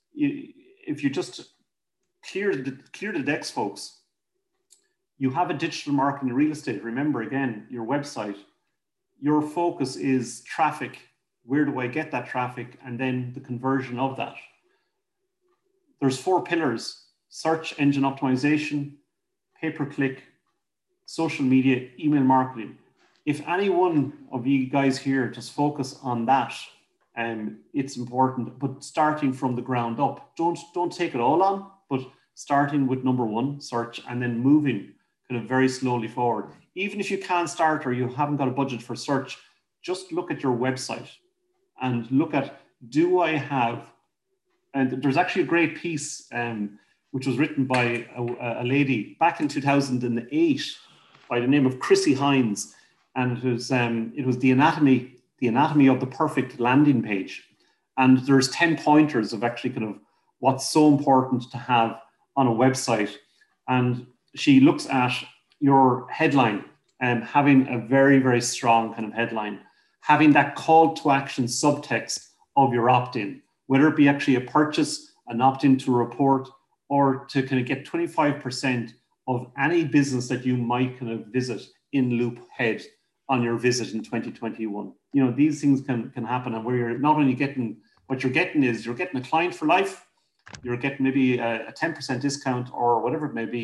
if you just clear the, clear the decks, folks, you have a digital marketing real estate. Remember, again, your website, your focus is traffic. Where do I get that traffic? And then the conversion of that. There's four pillars: search engine optimization, pay-per-click, social media, email marketing. If any one of you guys here just focus on that, um, it's important, but starting from the ground up. Don't, don't take it all on, but starting with number one, search, and then moving kind of very slowly forward. Even if you can't start or you haven't got a budget for search, just look at your website and look at, do I have, and there's actually a great piece um, which was written by a, a lady back in two thousand eight by the name of Chrissy Hines. And it was, um, it was the anatomy, the anatomy of the perfect landing page. And there's ten pointers of actually kind of what's so important to have on a website. And she looks at your headline and having a very, very strong kind of headline, having that call to action subtext of your opt-in, whether it be actually a purchase, an opt-in to a report, or to kind of get twenty-five percent of any business that you might kind of visit in Loophead on your visit in twenty twenty-one. You know, these things can, can happen, and where you're not only getting, what you're getting is you're getting a client for life, you're getting maybe a ten percent discount or whatever it may be,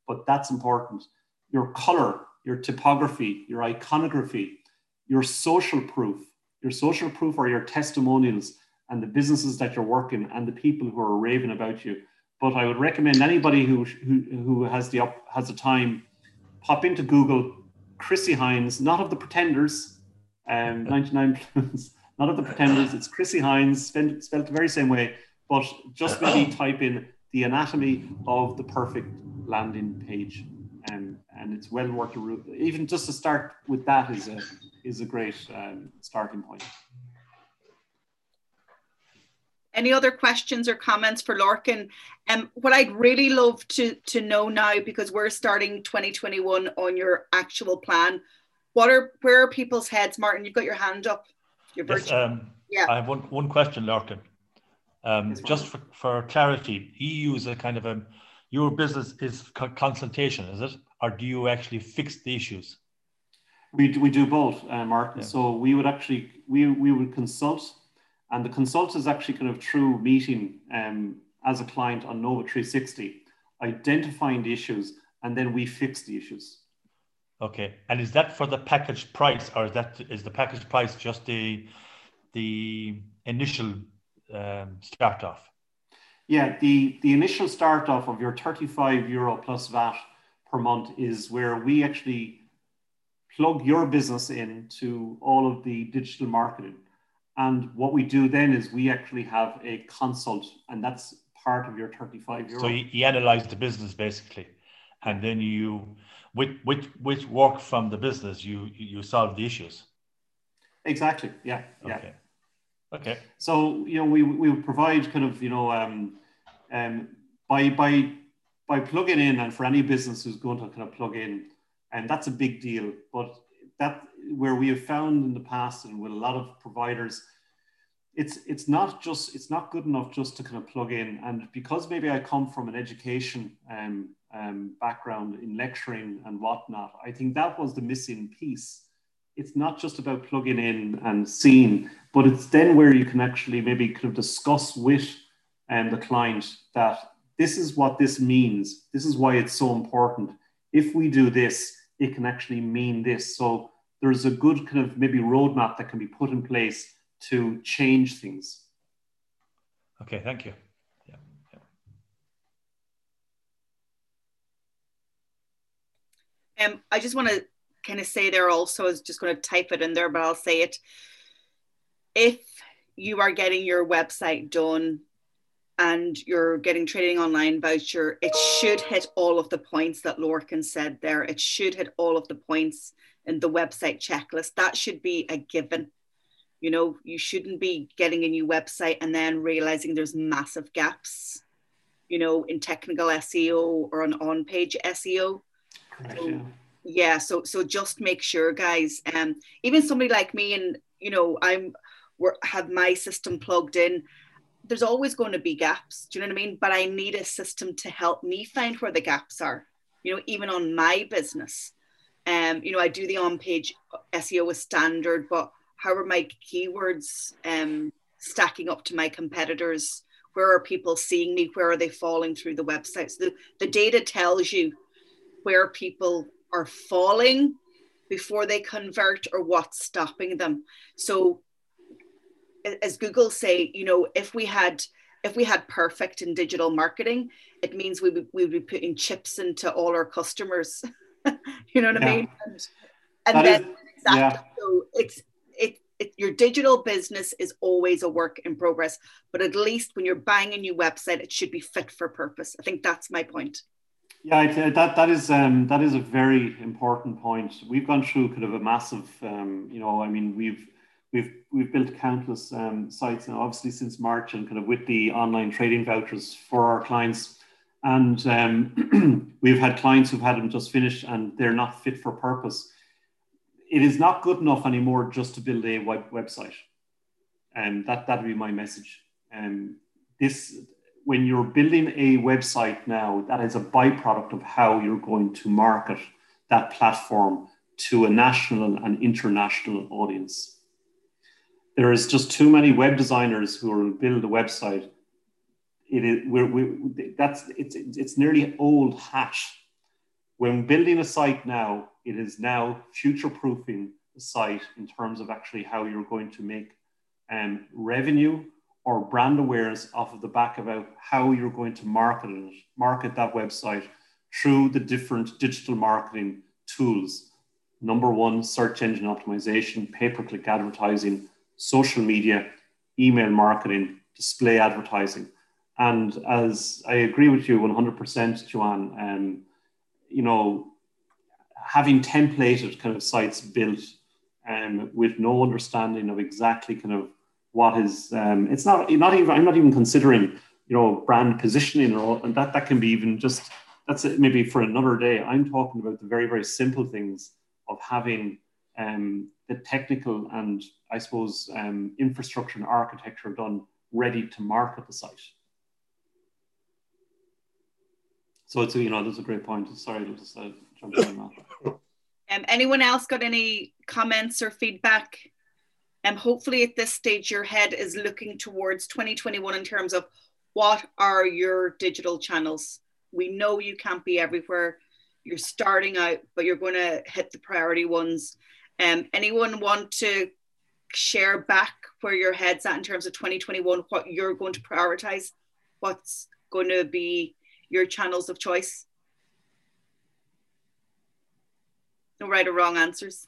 but that's important. Your color, your typography, your iconography, your social proof, your social proof are your testimonials and the businesses that you're working and the people who are raving about you. But I would recommend anybody who who, who has the up, has the time, pop into Google Chrissy Hines, not of the Pretenders, um, ninety-nine, not of the Pretenders. It's Chrissy Hines, spelled, spelled the very same way, but just maybe type in the anatomy of the perfect landing page, um, and it's well worth a route. Even just to start with that is a is a great um, starting point. Any other questions or comments for Lorcan? Um, what I'd really love to, to know now, because we're starting twenty twenty-one on your actual plan, what are, where are people's heads? Martin, you've got your hand up. Your yes, um, yeah. I have one, one question, Lorcan. Um, just for, for clarity, E U is a kind of a, your business is consultation, is it? Or do you actually fix the issues? We do, we do both, uh, Martin. Yeah. So we would actually, we, we would consult. And the consult is actually kind of through meeting um, as a client on Nova three sixty, identifying the issues, and then we fix the issues. Okay, and is that for the package price, or is that is the package price just the the initial um, start off? Yeah, the the initial start off of your thirty-five euro plus V A T per month is where we actually plug your business into all of the digital marketing. And what we do then is we actually have a consult, and that's part of your thirty-five euro. So you, you analyze the business basically, and then you, with with with work from the business, you you solve the issues. Exactly. Yeah. Yeah. Okay. Okay. So you know we we would provide kind of you know um, um by by by plugging in, and for any business who's going to kind of plug in, and that's a big deal, but that. Where we have found in the past and with a lot of providers, it's it's not just it's not good enough just to kind of plug in. And because maybe I come from an education um, um, background in lecturing and whatnot, I think that was the missing piece. It's not just about plugging in and seeing, but it's then where you can actually maybe kind of discuss with um, the client that this is what this means. This is why it's so important. If we do this, it can actually mean this. So there's a good kind of maybe roadmap that can be put in place to change things. Okay, thank you. Yeah, yeah. Um, I just want to kind of say there also, I was just going to type it in there, but I'll say it. If you are getting your website done and you're getting Trading Online voucher, it should hit all of the points that Lorcan said there. It should hit all of the points in the website checklist. That should be a given. You know, you shouldn't be getting a new website and then realizing there's massive gaps, you know, in technical S E O or on on-page S E O. Correct, so, yeah. yeah, so so just make sure, guys. Um, even somebody like me, and you know, I'm we're, have my system plugged in. There's always going to be gaps. Do you know what I mean? But I need a system to help me find where the gaps are. You know, even on my business. Um, you know, I do the on-page S E O as standard, but how are my keywords um, stacking up to my competitors? Where are people seeing me? Where are they falling through the websites? The, the data tells you where people are falling before they convert or what's stopping them. So as Google say, you know, if we had if we had perfect in digital marketing, it means we would, we would be putting chips into all our customers. You know what yeah. I mean? And, and then is, exactly. Yeah. So it's it, it your digital business is always a work in progress, but at least when you're buying a new website, it should be fit for purpose. I think that's my point. Yeah, that that is um, that is a very important point. We've gone through kind of a massive, um, you know, I mean, we've we've we've built countless um, sites now, obviously since March, and kind of with the online trading vouchers for our clients. And um, we've had clients who've had them just finished and they're not fit for purpose. It is not good enough anymore just to build a web website. And that, that'd be my message. And this, when you're building a website now, that is a byproduct of how you're going to market that platform to a national and international audience. There is just too many web designers who will build a website. It is we're, we that's it's it's nearly old hat when building a site now, it is now future-proofing the site in terms of actually how you're going to make um, revenue or brand awareness off of the back about how you're going to market it, market that website through the different digital marketing tools. Number one, search engine optimization, pay-per-click advertising, social media, email marketing, display advertising. And as I agree with you one hundred percent, Joanne, um, you know, having templated kind of sites built um, with no understanding of exactly kind of what is, um, it's not, not even, I'm not even considering, you know, brand positioning or all, and that, that can be even just, that's it maybe for another day. I'm talking about the very, very simple things of having um, the technical and I suppose um, infrastructure and architecture done ready to market the site. So it's, you know, that's a great point. Sorry, to just uh, jump in on that. Um, anyone else got any comments or feedback? And um, hopefully at this stage, your head is looking towards twenty twenty-one in terms of what are your digital channels? We know you can't be everywhere. You're starting out, but you're going to hit the priority ones. Um, anyone want to share back where your head's at in terms of twenty twenty-one, what you're going to prioritize? What's going to be your channels of choice? No right or wrong answers.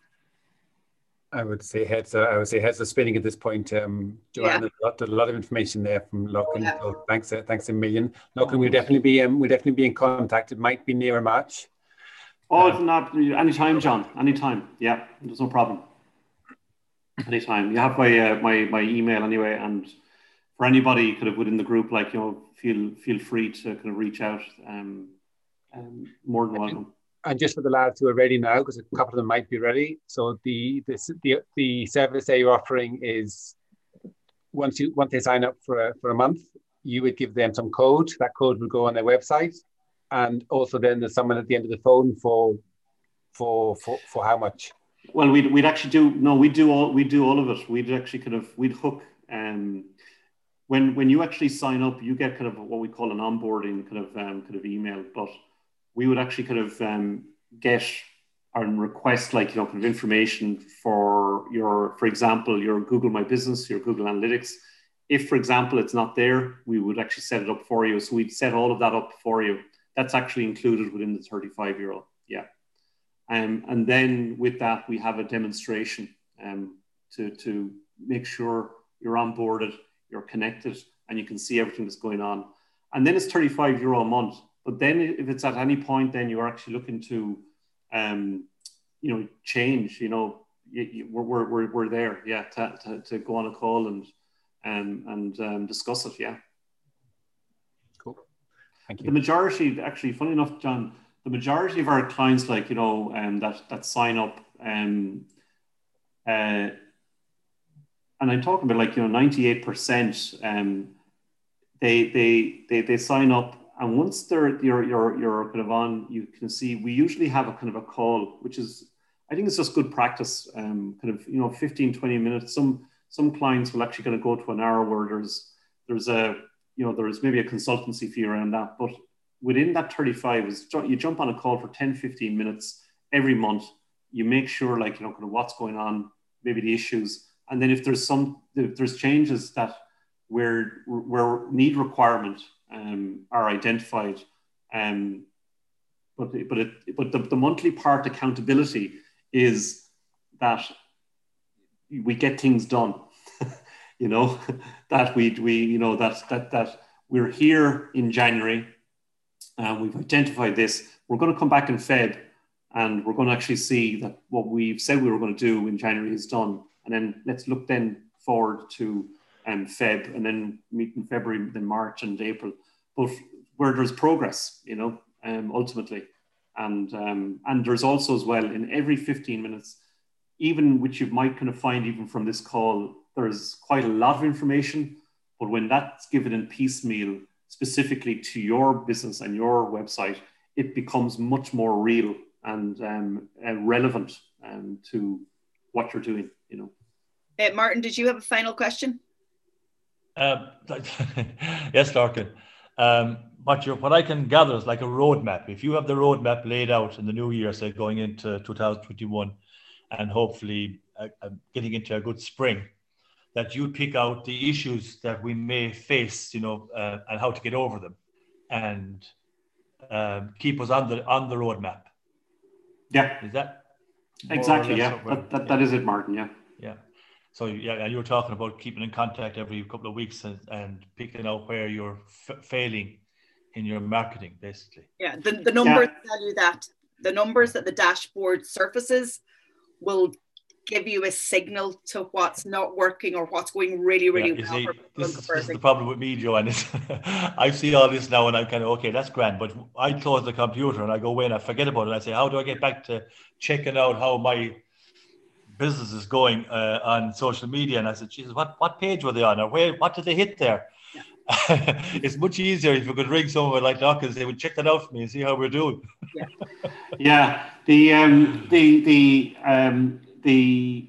I would say heads. Are, I would say heads are spinning at this point. Um, Joanne, yeah. a, lot, a lot of information there from Lachlan. Yeah. So thanks, uh, thanks a million. Lachlan, we'll definitely be, um, we'll definitely be in contact. It might be near March. Oh, um, not anytime, John. Anytime. Yeah, there's no problem. Anytime. You have my uh, my my email anyway, and for anybody kind of within the group, like, you know, feel feel free to kind of reach out. Um, um more than welcome. And just for the lads who are ready now, because a couple of them might be ready. So the the the, the service that you're offering is once you once they sign up for a, for a month, you would give them some code. That code will go on their website, and also then there's someone at the end of the phone for for for for how much. Well, we'd we'd actually do no, we do all we do all of it. We'd actually kind of we'd hook. Um, when when you actually sign up, you get kind of what we call an onboarding kind of um, kind of email, but we would actually kind of um, get and request, like, you know, kind of information for your, for example, your Google My Business, your Google Analytics. If, for example, it's not there, we would actually set it up for you. So we'd set all of that up for you. That's actually included within the thirty-five euro. Yeah. Um, and then with that, we have a demonstration um, to, to make sure you're onboarded, you're connected, and you can see everything that's going on. And then it's thirty-five euro a month. But then if it's at any point, then you're actually looking to, um, you know, change, you know, you, you, we're, we're, we're there, yeah, to, to, to go on a call and, um, and um, discuss it, yeah. Cool, thank you. The majority, actually, funny enough, John, the majority of our clients, like, you know, um, that, that sign up, um, uh, and I'm talking about, like, you know, ninety-eight percent, um, they, they, they, they sign up. And once they're you're you're you're kind of on, you can see we usually have a kind of a call, which is, I think it's just good practice. Um, kind of, you know, fifteen, twenty minutes. Some some clients will actually kind of go to an hour where there's there's a you know there's maybe a consultancy fee around that. But within that thirty-five is you jump on a call for ten, fifteen minutes every month. You make sure, like, you know, kind of what's going on, maybe the issues, and then if there's some if there's changes that where where need requirement. Um, are identified, um, but but it but the, the monthly part accountability is that we get things done, you know, that we we you know that that that we're here in January, and we've identified this. We're going to come back in Feb, and we're going to actually see that what we've said we were going to do in January is done, and then let's look then forward to. And Feb, and then meet in February, then March and April, but where there's progress, you know, um, ultimately. And um, and there's also as well, in every fifteen minutes, even which you might kind of find even from this call, there's quite a lot of information, but when that's given in piecemeal, specifically to your business and your website, it becomes much more real and um, uh, relevant um, to what you're doing, you know. Uh, Martin, did you have a final question? Um, yes, Larkin. Um, what you what I can gather is like a roadmap. If you have the roadmap laid out in the new year, say going into two thousand twenty-one, and hopefully uh, uh, getting into a good spring, that you pick out the issues that we may face, you know, uh, and how to get over them, and um, keep us on the on the roadmap. Yeah. Is that exactly? Yeah. That, that, that is it, Martin. Yeah. Yeah. So yeah, and you were talking about keeping in contact every couple of weeks and, and picking out where you're f- failing in your marketing, basically. Yeah, the, the numbers Yeah. tell you that. The numbers that the dashboard surfaces will give you a signal to what's not working or what's going really, really yeah, well. see, for this, is, this is the problem with me, Joanne. I see all this now and I'm kind of, okay, that's grand. But I close the computer and I go away and I forget about it. I say, how do I get back to checking out how my business is going uh, on social media? And I said, Jesus, what, what page were they on? Or where, what did they hit there? Yeah. It's much easier if you could ring someone like Dawkins, they would check that out for me and see how we're doing. Yeah. Yeah. The, um, the, the, um, the,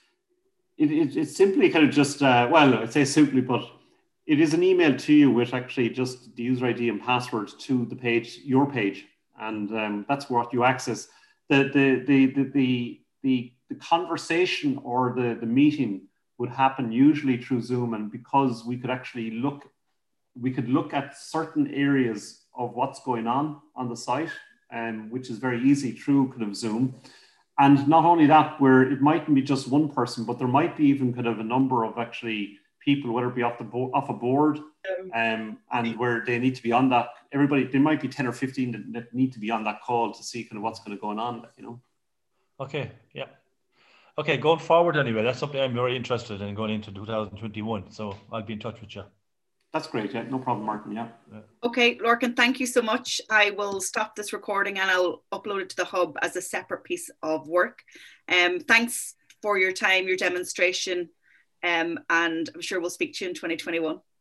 it, it, it's simply kind of just, uh, well, I'd say simply, but it is an email to you with actually just the user I D and password to the page, your page. And um, that's what you access. The, the, the, the, the, the The conversation or the, the meeting would happen usually through Zoom, and because we could actually look, we could look at certain areas of what's going on on the site, um, which is very easy through kind of Zoom. And not only that, where it mightn't be just one person, but there might be even kind of a number of actually people, whether it be off the bo- off a board, um, and where they need to be on that. Everybody, there might be ten or fifteen that, that need to be on that call to see kind of what's kind of going on, you know. Okay. Yeah. Okay, going forward anyway, that's something I'm very interested in going into two thousand twenty-one. So I'll be in touch with you. That's great. Yeah, no problem, Martin. Yeah. Okay, Lorcan, thank you so much. I will stop this recording and I'll upload it to the hub as a separate piece of work. Um, thanks for your time, your demonstration, um, and I'm sure we'll speak to you in twenty twenty-one.